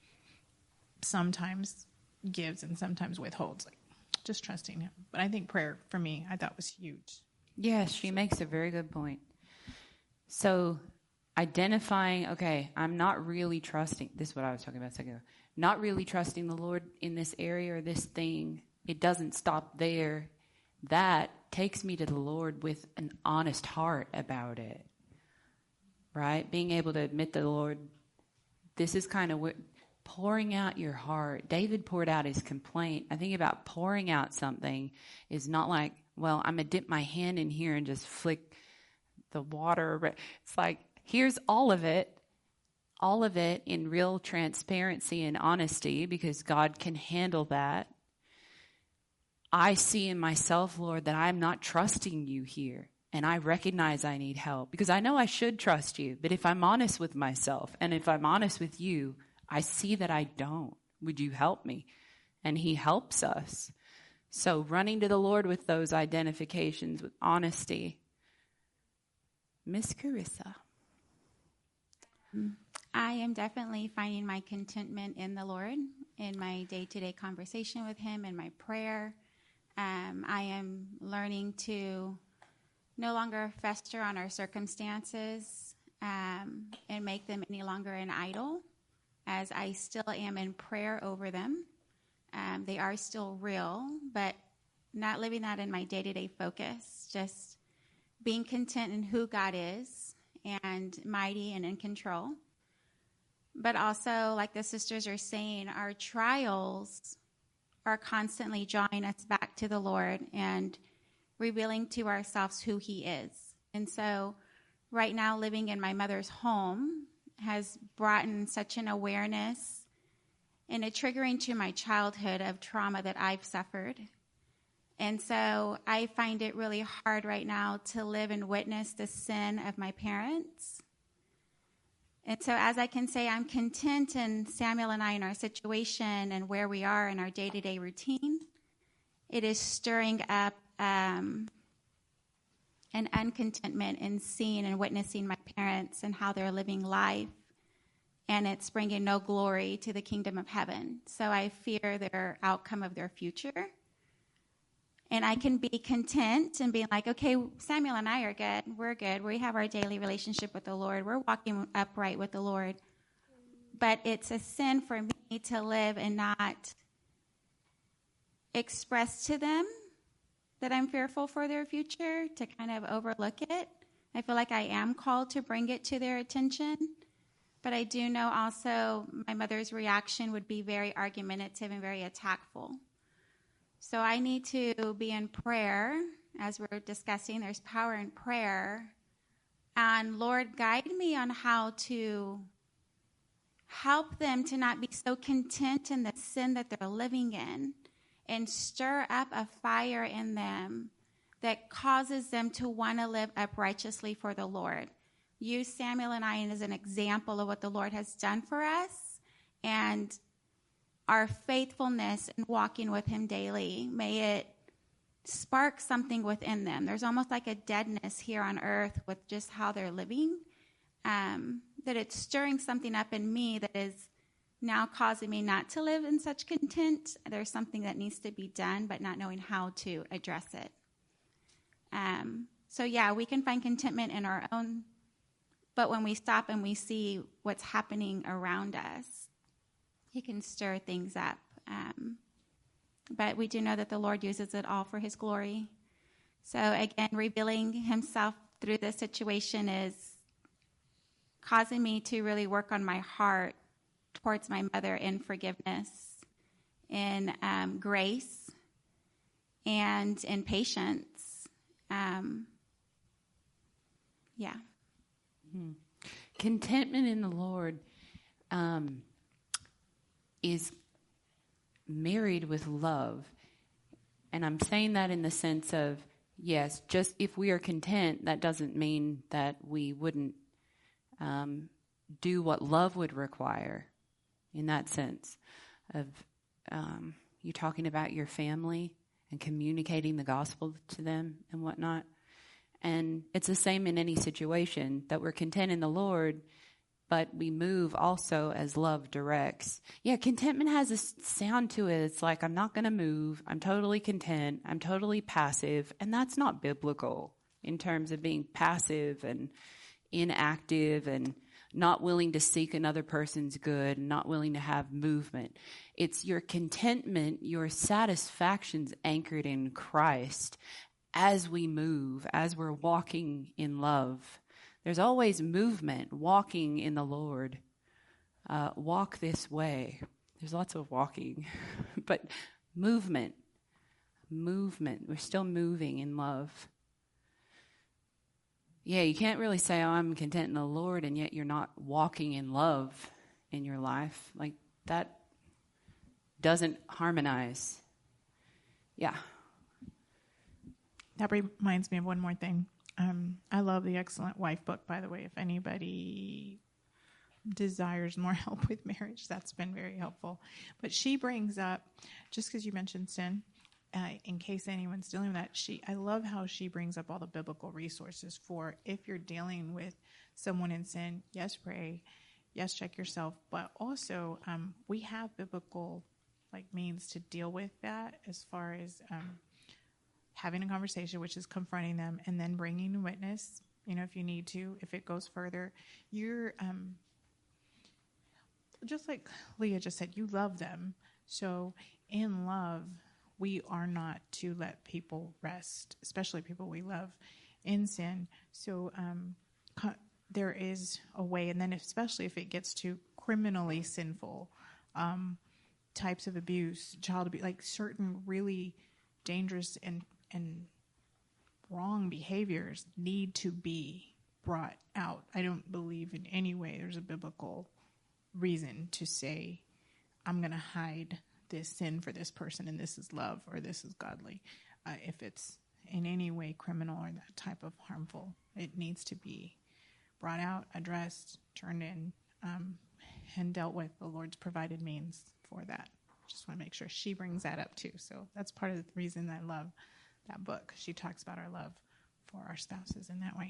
sometimes gives and sometimes withholds, like just trusting him. But I think prayer for me, I thought was huge. Yes, she makes a very good point. So identifying, okay, I'm not really trusting, this is what I was talking about a second ago, not really trusting the Lord in this area or this thing. It doesn't stop there. That takes me to the Lord with an honest heart about it. Right? Being able to admit to the Lord, this is kind of what, pouring out your heart. David poured out his complaint. I think about pouring out something is not like, well, I'm going to dip my hand in here and just flick the water. It's like, here's all of it, all of it in real transparency and honesty, because God can handle that. I see in myself, Lord, that I'm not trusting you here. And I recognize I need help because I know I should trust you. But if I'm honest with myself and if I'm honest with you, I see that I don't. Would you help me? And he helps us. So running to the Lord with those identifications, with honesty. Miss Carissa. I am definitely finding my contentment in the Lord, in my day-to-day conversation with him, in my prayer. Um, I am learning to no longer fester on our circumstances um, and make them any longer an idol, as I still am in prayer over them. Um, they are still real, but not living that in my day-to-day focus, just being content in who God is and mighty and in control. But also, like the sisters are saying, our trials are constantly drawing us back to the Lord and revealing to ourselves who he is. And so right now, living in my mother's home has brought in such an awareness and a triggering to my childhood of trauma that I've suffered. And so I find it really hard right now to live and witness the sin of my parents. And so as I can say, I'm content in Samuel and I in our situation and where we are in our day-to-day routine. It is stirring up um, an uncontentment in seeing and witnessing my parents and how they're living life. And it's bringing no glory to the kingdom of heaven. So I fear their outcome of their future. And I can be content and being like, okay, Samuel and I are good. We're good. We have our daily relationship with the Lord. We're walking upright with the Lord. But it's a sin for me to live and not express to them that I'm fearful for their future, to kind of overlook it. I feel like I am called to bring it to their attention. But I do know also my mother's reaction would be very argumentative and very attackful. So I need to be in prayer, as we're discussing. There's power in prayer. And Lord, guide me on how to help them to not be so content in the sin that they're living in, and stir up a fire in them that causes them to want to live uprightly for the Lord. Use Samuel and I as an example of what the Lord has done for us, and our faithfulness in walking with him daily, may it spark something within them. There's almost like a deadness here on earth with just how they're living, um, that it's stirring something up in me that is now causing me not to live in such content. There's something that needs to be done, but not knowing how to address it. Um, so yeah, we can find contentment in our own, but when we stop and we see what's happening around us, it can stir things up. Um, but we do know that the Lord uses it all for his glory. So again, revealing himself through this situation is causing me to really work on my heart towards my mother in forgiveness, in um, grace, and in patience. Um, yeah. Hmm. Contentment in the Lord um, is married with love. And I'm saying that in the sense of, yes, just if we are content, that doesn't mean that we wouldn't um, do what love would require in that sense of um, you talking about your family and communicating the gospel to them and whatnot. And it's the same in any situation, that we're content in the Lord, but we move also as love directs. Yeah, contentment has a sound to it. It's like, I'm not going to move. I'm totally content. I'm totally passive. And that's not biblical in terms of being passive and inactive and not willing to seek another person's good, and not willing to have movement. It's your contentment, your satisfaction's anchored in Christ as we move, as we're walking in love. There's always movement, walking in the Lord. Uh, walk this way. There's lots of walking, but movement, movement. We're still moving in love. Yeah, you can't really say, oh, I'm content in the Lord, and yet you're not walking in love in your life. Like, that doesn't harmonize. Yeah. That reminds me of one more thing. Um, I love the Excellent Wife book, by the way. If anybody desires more help with marriage, that's been very helpful. But she brings up, just because you mentioned sin, uh, in case anyone's dealing with that, she I love how she brings up all the biblical resources for if you're dealing with someone in sin, yes, pray, yes, check yourself. But also, um, we have biblical like means to deal with that as far as um, having a conversation, which is confronting them, and then bringing a witness, you know, if you need to, if it goes further. You're, um, just like Leah just said, you love them. So in love, we are not to let people rest, especially people we love, in sin. So um, co- there is a way, and then especially if it gets to criminally sinful um, types of abuse, child abuse, like certain really dangerous and and wrong behaviors need to be brought out. I don't believe in any way there's a biblical reason to say, I'm going to hide this sin for this person and this is love or this is godly. Uh, if it's in any way criminal or that type of harmful, it needs to be brought out, addressed, turned in, um, and dealt with. The Lord's provided means for that. Just want to make sure she brings that up too. So that's part of the reason I love that book. She talks about our love for our spouses in that way.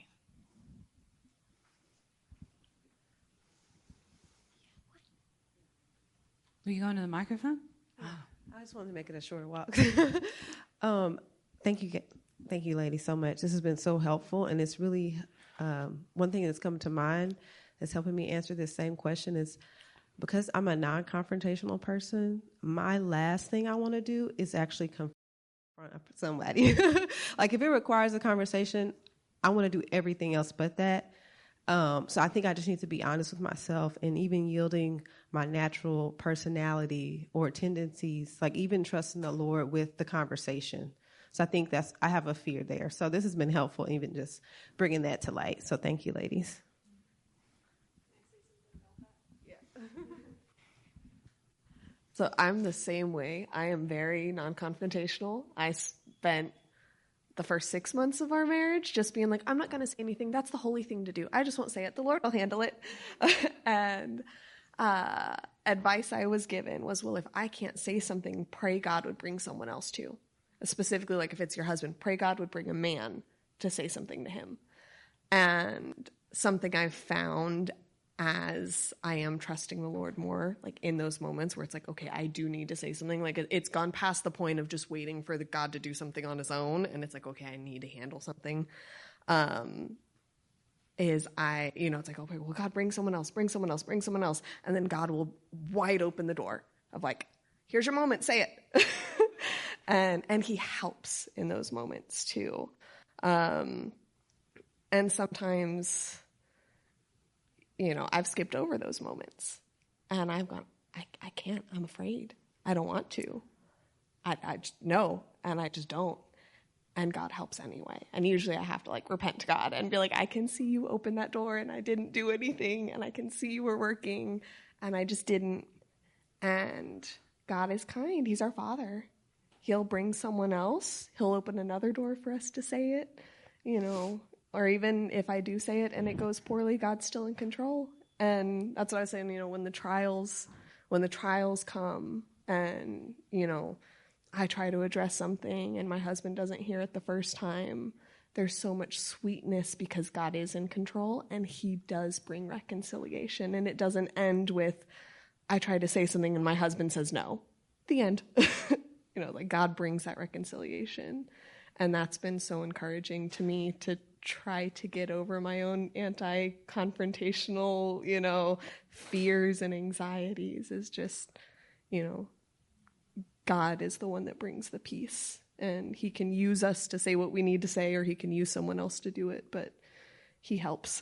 Were you going to the microphone? I just wanted to make it a shorter walk. um, thank you, thank you, ladies, so much. This has been so helpful, and it's really um, one thing that's come to mind that's helping me answer this same question is because I'm a non-confrontational person. My last thing I want to do is actually confront somebody. Like if it requires a conversation, I want to do everything else but that. Um, so I think I just need to be honest with myself, and even yielding my natural personality or tendencies, like even trusting the Lord with the conversation. So I think that's, I have a fear there. So this has been helpful, even just bringing that to light. So thank you, ladies. So I'm the same way. I am very non-confrontational. I spent the first six months of our marriage just being like, I'm not going to say anything. That's the holy thing to do. I just won't say it. The Lord will handle it. And uh, advice I was given was, well, if I can't say something, pray God would bring someone else to. Specifically, like if it's your husband, pray God would bring a man to say something to him. And something I've found as I am trusting the Lord more, like in those moments where it's like, okay, I do need to say something. Like it, it's gone past the point of just waiting for the God to do something on his own. And it's like, okay, I need to handle something. Um, is I, you know, it's like, okay, well, God, bring someone else, bring someone else, bring someone else. And then God will wide open the door of like, here's your moment, say it. and, and he helps in those moments too. Um, and sometimes, you know, I've skipped over those moments and I've gone, I, I can't, I'm afraid. I don't want to. I, I just, no, and I just don't. And God helps anyway. And usually I have to like repent to God and be like, I can see you open that door and I didn't do anything. And I can see you were working and I just didn't. And God is kind. He's our Father. He'll bring someone else. He'll open another door for us to say it, you know, or even if I do say it and it goes poorly, God's still in control. And that's what I was saying, you know, when the trials, when the trials come and, you know, I try to address something and my husband doesn't hear it the first time, there's so much sweetness because God is in control and he does bring reconciliation. And it doesn't end with, I try to say something and my husband says no. The end. You know, like God brings that reconciliation. And that's been so encouraging to me to try to get over my own anti-confrontational, you know, fears and anxieties is just, you know, God is the one that brings the peace. And he can use us to say what we need to say, or he can use someone else to do it, but he helps.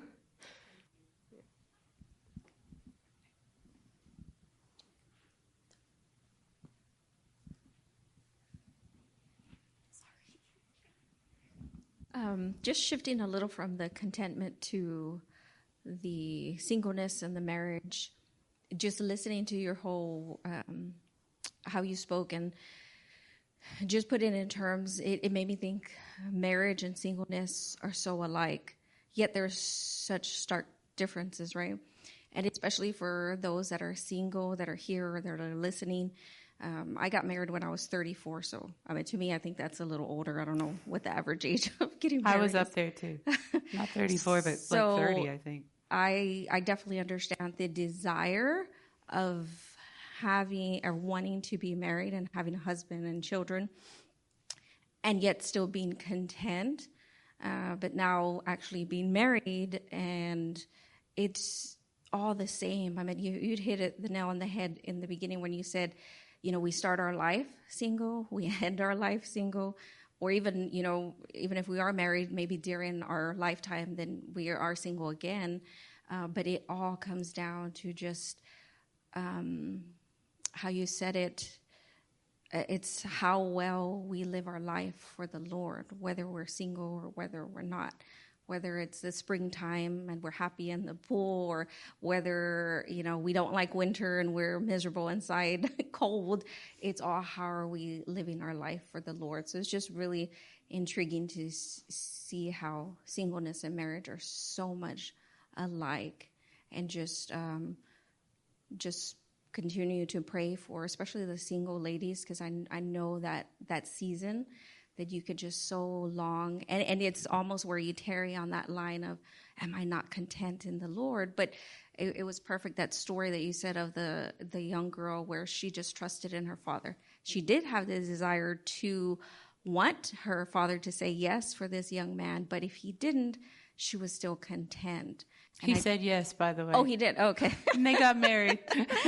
Um, just shifting a little from the contentment to the singleness and the marriage, just listening to your whole, um, how you spoke and just put it in terms, it, it made me think marriage and singleness are so alike, yet there's such stark differences, right? And especially for those that are single, that are here, that are listening. Um, I got married when I was thirty-four, so I mean, to me, I think that's a little older. I don't know what the average age of getting married I was is. up there too. Not thirty-four, but So, like thirty, I think. I I definitely understand the desire of having or wanting to be married and having a husband and children, and yet still being content. Uh, but now actually being married, and it's all the same. I mean, you you'd hit it the nail on the head in the beginning when you said, you know, we start our life single, we end our life single, or even, you know, even if we are married, maybe during our lifetime, then we are single again. Uh, but it all comes down to just um, how you said it. It's how well we live our life for the Lord, whether we're single or whether we're not. Whether it's the springtime and we're happy in the pool, or whether, you know, we don't like winter and we're miserable inside, cold. It's all how are we living our life for the Lord. So it's just really intriguing to s- see how singleness and marriage are so much alike, and just um, just continue to pray for, especially the single ladies, because I I know that that season that you could just so long, and, and it's almost where you tarry on that line of, am I not content in the Lord? But it, it was perfect, that story that you said of the, the young girl where she just trusted in her father. She did have the desire to want her father to say yes for this young man, but if he didn't, she was still content. And He I, said yes, by the way. Oh, he did? Okay. And they got married.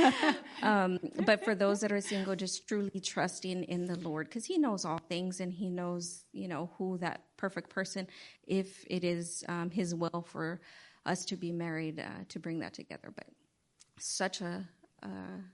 um, but for those that are single, just truly trusting in the Lord, because he knows all things, and he knows, you know, who that perfect person, if it is um, his will for us to be married, uh, to bring that together. But such a, uh,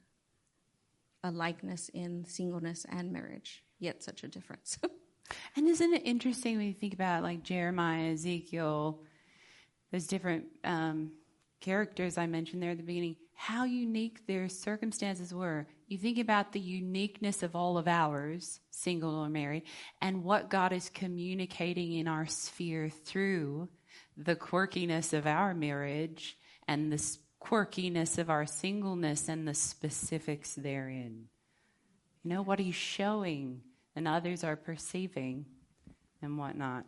a likeness in singleness and marriage, yet such a difference. And isn't it interesting when you think about like Jeremiah, Ezekiel, those different um, characters I mentioned there at the beginning, how unique their circumstances were. You think about the uniqueness of all of ours, single or married, and what God is communicating in our sphere through the quirkiness of our marriage and the quirkiness of our singleness and the specifics therein. You know, what he's showing and others are perceiving and whatnot.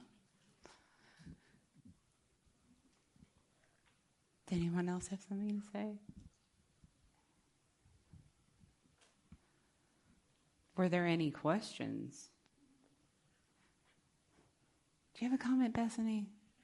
Did anyone else have something to say? Were there any questions? Do you have a comment, Bethany?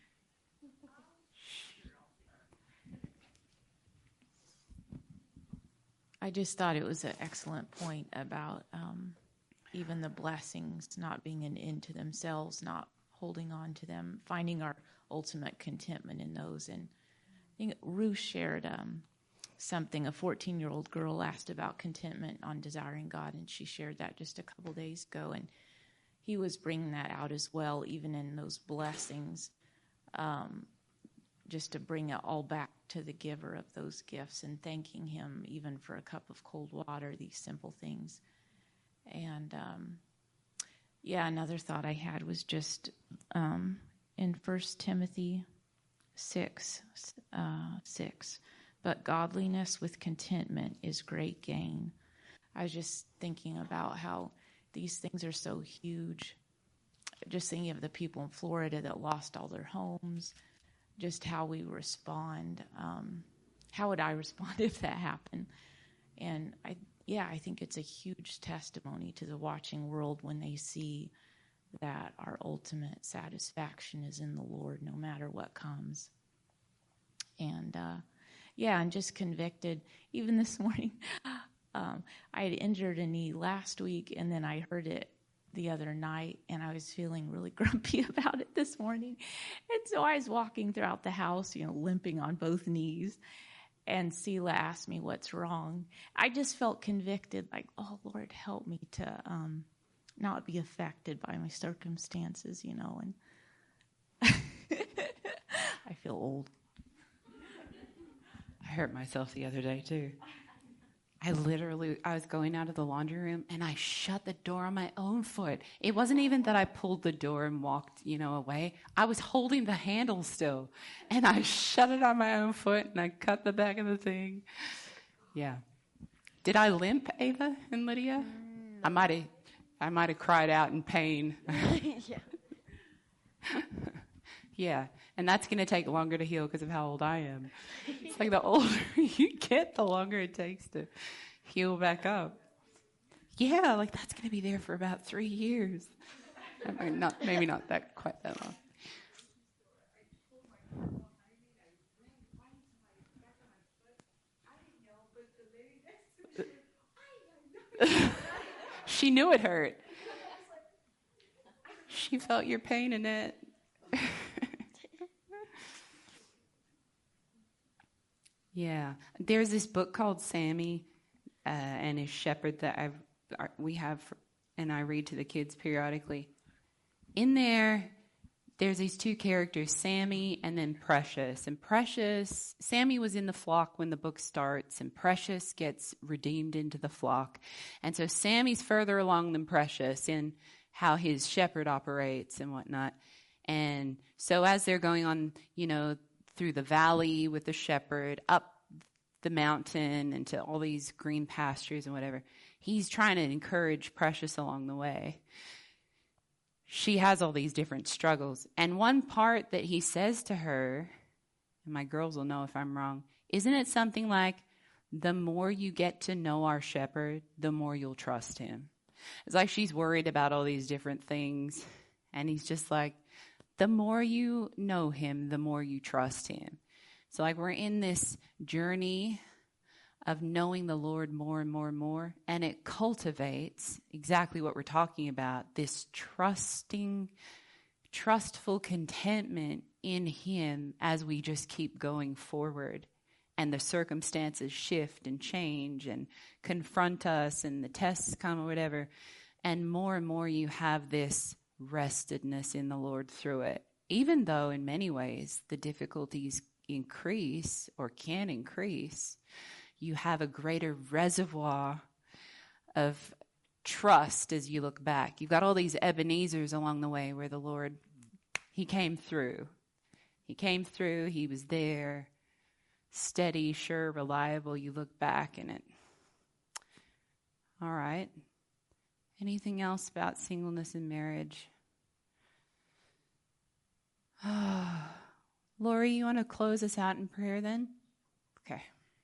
I just thought it was an excellent point about um, even the blessings not being an end to themselves, not holding on to them, finding our ultimate contentment in those. And I think Ruth shared um, something. A fourteen-year-old girl asked about contentment on Desiring God, and she shared that just a couple days ago. And he was bringing that out as well, even in those blessings, um, just to bring it all back to the giver of those gifts and thanking him even for a cup of cold water, these simple things. And, um, yeah, another thought I had was just um, in First Timothy six, uh, six, but godliness with contentment is great gain. I was just thinking about how these things are so huge. Just thinking of the people in Florida that lost all their homes, just how we respond. Um, how would I respond if that happened? And I, yeah, I think it's a huge testimony to the watching world when they see that our ultimate satisfaction is in the Lord, no matter what comes. And uh, yeah, I'm just convicted. Even this morning, um, I had injured a knee last week, and then I heard it the other night, and I was feeling really grumpy about it this morning. And so I was walking throughout the house, you know, limping on both knees, and Sela asked me what's wrong. I just felt convicted, like, oh, Lord, help me to um, not be affected by my circumstances, you know. And I feel old. I hurt myself the other day, too. I literally, I was going out of the laundry room, and I shut the door on my own foot. It wasn't even that I pulled the door and walked, you know, away. I was holding the handle still, and I shut it on my own foot, and I cut the back of the thing. Yeah. Did I limp, Ava and Lydia? No. I might have, I might have cried out in pain. Yeah. Yeah, and that's going to take longer to heal because of how old I am. It's like the older you get, the longer it takes to heal back up. Yeah, like that's going to be there for about three years. I mean, not maybe not that quite that long. She knew it hurt. She felt your pain in it. Yeah, there's this book called Sammy uh, and his shepherd that I've uh, we have, and I read to the kids periodically. In there, there's these two characters, Sammy and then Precious. And Precious, Sammy was in the flock when the book starts, and Precious gets redeemed into the flock. And so Sammy's further along than Precious in how his shepherd operates and whatnot. And so as they're going on, you know, through the valley with the shepherd, up the mountain into all these green pastures and whatever, he's trying to encourage Precious along the way. She has all these different struggles. And one part that he says to her, and my girls will know if I'm wrong, isn't it something like, the more you get to know our shepherd, the more you'll trust him? It's like she's worried about all these different things, and he's just like, the more you know him, the more you trust him. So like we're in this journey of knowing the Lord more and more and more, and it cultivates exactly what we're talking about, this trusting, trustful contentment in him as we just keep going forward. And the circumstances shift and change and confront us, and the tests come or whatever. And more and more you have this restedness in the Lord through it, even though in many ways the difficulties increase or can increase. You have a greater reservoir of trust as you look back. You've got all these Ebenezers along the way where the Lord, he came through. He came through, he was there. steady, sure, reliable. You look back and it. All right. Anything else about singleness and marriage? Lori, you want to close us out in prayer then? Okay.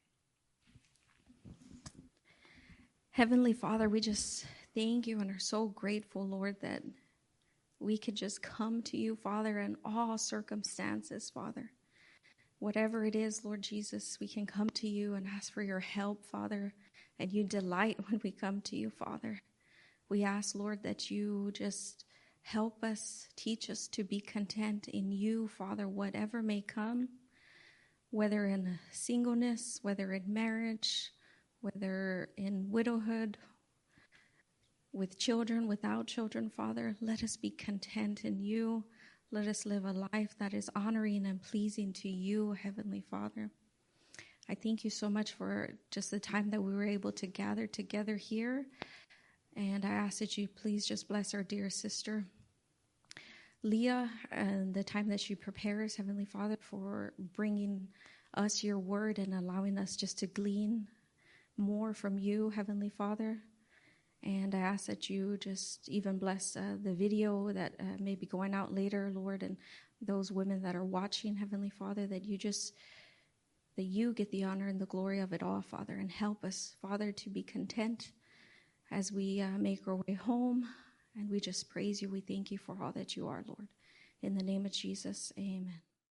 Heavenly Father, we just thank you and are so grateful, Lord, that we could just come to you, Father, in all circumstances, Father. Whatever it is, Lord Jesus, we can come to you and ask for your help, Father, and you delight when we come to you, Father. We ask, Lord, that you just help us, teach us to be content in you, Father, whatever may come, whether in singleness, whether in marriage, whether in widowhood, with children, without children, Father. Let us be content in you. Let us live a life that is honoring and pleasing to you, Heavenly Father. I thank you so much for just the time that we were able to gather together here. And I ask that you please just bless our dear sister, Leah, and the time that she prepares, Heavenly Father, for bringing us your word and allowing us just to glean more from you, Heavenly Father. And I ask that you just even bless uh, the video that uh, may be going out later, Lord, and those women that are watching, Heavenly Father, that you just, that you get the honor and the glory of it all, Father, and help us, Father, to be content as we uh, make our way home. And we just praise you. We thank you for all that you are, Lord. In the name of Jesus, amen.